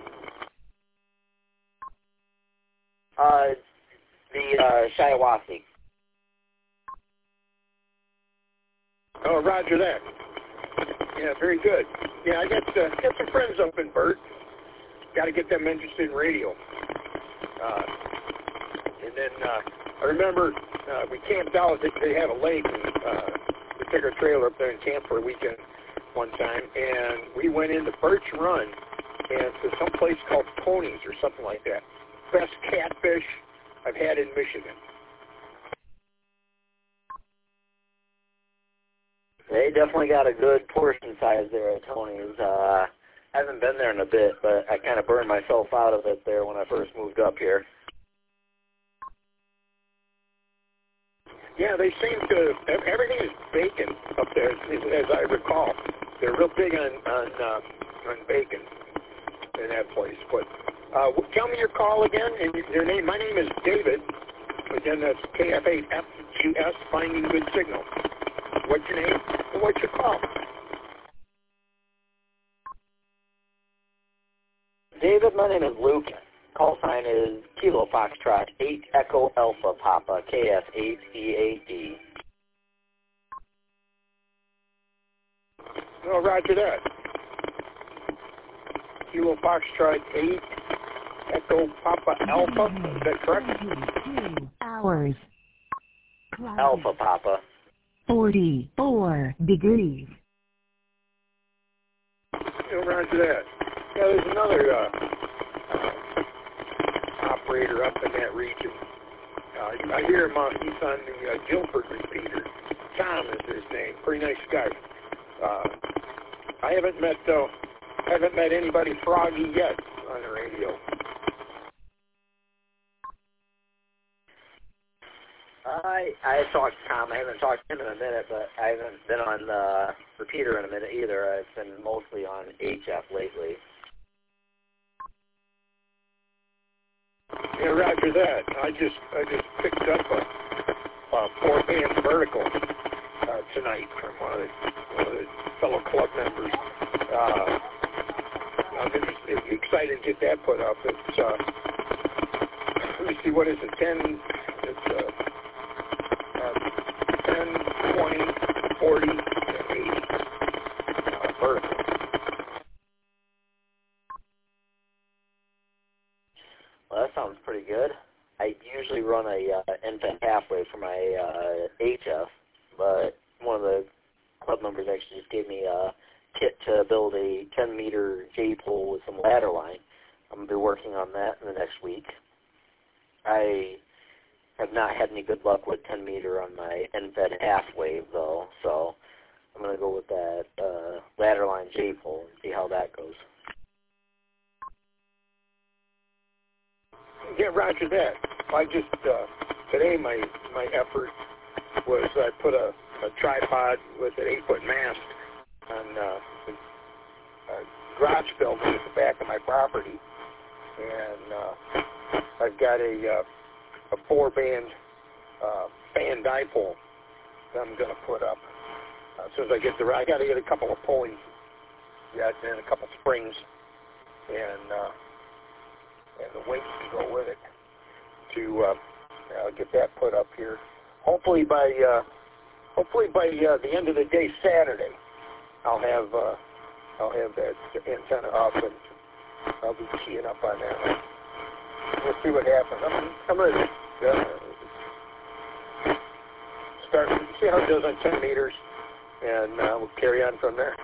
Uh, the uh, Shiawassee. Oh, roger that. Yeah, very good. Yeah, I got, uh, got some friends up in Burt. Got to get them interested in radio. Uh, and then uh, I remember uh, we camped out. They, they have a lake. And, uh, we took our trailer up there and camped for a weekend one time. And we went into Birch Run and to some place called Tony's or something like that. Best catfish I've had in Michigan. They definitely got a good portion size there at Tony's. Uh, I haven't been there in a bit, but I kind of burned myself out of it there when I first moved up here. Yeah, they seem to, everything is bacon up there, as, as I recall. They're real big on on, uh, on bacon in that place. But uh, tell me your call again, and your name. My name is David. Again, that's K F eight F G S, Finding Good Signal. What's your name and what's your call? David, my name is Luke. Call sign is Kilo Foxtrot eight Echo Alpha Papa K F eight E A D. Oh, roger that. Kilo Foxtrot eight Echo Papa Alpha. Is that correct? twenty-two hours. Cloudy. Alpha Papa. forty-four degrees. Oh, roger that. Yeah, there's another uh, operator up in that region. Uh, I hear him on, he's on the uh, Guilford repeater. Tom is his name. Pretty nice guy. Uh, I haven't met uh, haven't met anybody froggy yet on the radio. I I talked to Tom. I haven't talked to him in a minute, but I haven't been on the repeater in a minute either. I've been mostly on H F lately. Yeah, roger that. I just I just picked up a, a four band vertical uh, tonight from one of, the, one of the fellow club members. Uh, I'm just excited to get that put up. It's uh, let me see, what is it? Ten. It's uh, uh, ten, twenty, forty, and eighty uh, vertical. Well, that sounds pretty good. I usually run a uh, N F E T halfway for my uh, H F, but one of the club members actually just gave me a kit to build a ten meter J-pole with some ladder line. I'm going to be working on that in the next week. I have not had any good luck with ten meter on my N F E T half wave, though, so I'm going to go with that uh, ladder line J-pole and see how that goes. Yeah, roger that. I just, uh, today my my effort was I put a, a tripod with an eight-foot mast on uh, the uh, garage building at the back of my property. And uh, I've got a, uh, a four-band uh, fan dipole that I'm going to put up. Uh, as soon as I get the, I got to get a couple of pulleys, yeah, and a couple springs, and uh, and the weights to go with it to uh, uh, get that put up here. Hopefully by uh, hopefully by uh, the end of the day Saturday, I'll have uh, I'll have that antenna up and I'll be keying up on that one. We'll see what happens. I'm, I'm going to uh, start see how it does on ten meters, and uh, we'll carry on from there.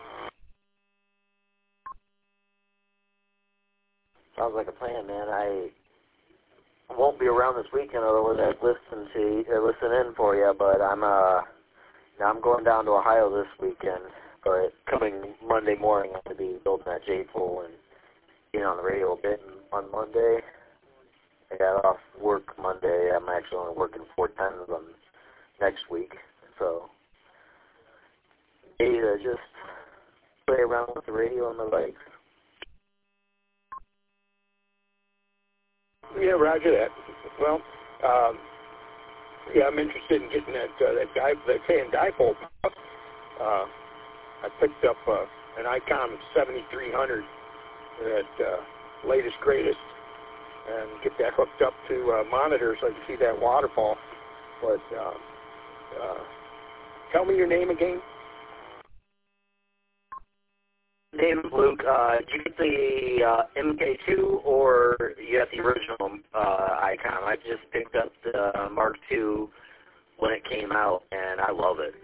Sounds like a plan, man. I won't be around this weekend, otherwise I'd listen to uh, listen in for you. But I'm uh, now I'm going down to Ohio this weekend. But coming Monday morning, I'm going to be building that J-pole and getting on the radio a bit. And on Monday, I got off work Monday. I'm actually only working four tens on next week, so hey, uh, just play around with the radio and the bikes. Yeah, roger that. Well, um, yeah, I'm interested in getting that uh, that di- that fan dipole. Uh, I picked up uh, an ICOM seventy-three hundred, that uh, latest greatest, and get that hooked up to uh, monitor so I can see that waterfall. But uh, uh, tell me your name again. Name is Luke. Uh, did you get the uh, M K two or you got the original uh, ICOM? I just picked up the uh, Mark two when it came out, and I love it.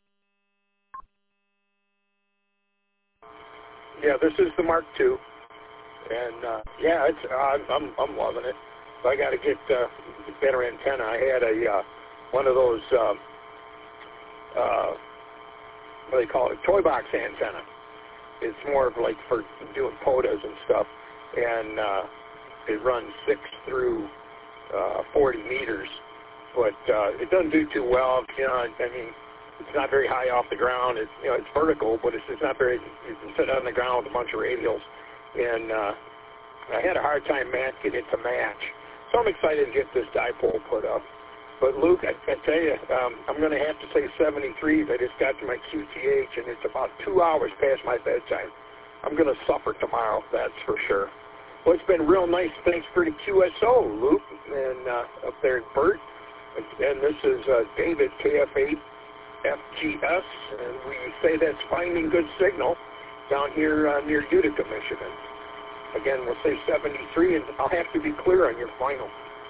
Yeah, this is the Mark two, and uh, yeah, it's uh, I'm I'm loving it. So I got to get uh, better antenna. I had a uh, one of those uh, uh, what do they call it, toy box antenna. It's more of like for doing POTAs and stuff, and uh, it runs six through uh, forty meters, but uh, it doesn't do too well. You know, I mean, it's not very high off the ground. It's you know, it's vertical, but it's, it's not very. You can sit on the ground with a bunch of radials, and uh, I had a hard time matching it to match. So I'm excited to get this dipole put up. But Luke, I, I tell you, um, I'm going to have to say seventy-threes. I just got to my Q T H, and it's about two hours past my bedtime. I'm going to suffer tomorrow, that's for sure. Well, it's been real nice. Thanks for the Q S O, Luke, and uh, up there at Bert. And this is uh, David, K F eight F G S, and we say that's finding good signal down here uh, near Utica, Michigan. Again, we'll say seventy-three, and I'll have to be clear on your final.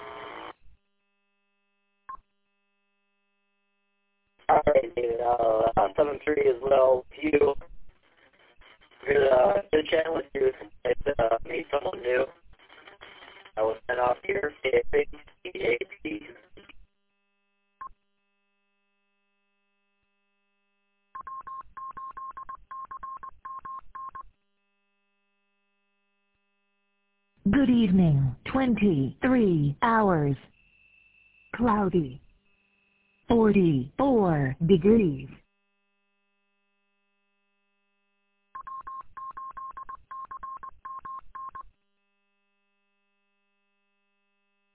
All right, David. Uh, uh, seven three as well. You good, uh, good chatting with you. It's uh, meet someone new. I will sign off here. C A P. Good evening. twenty-three hours. Cloudy. forty-four degrees.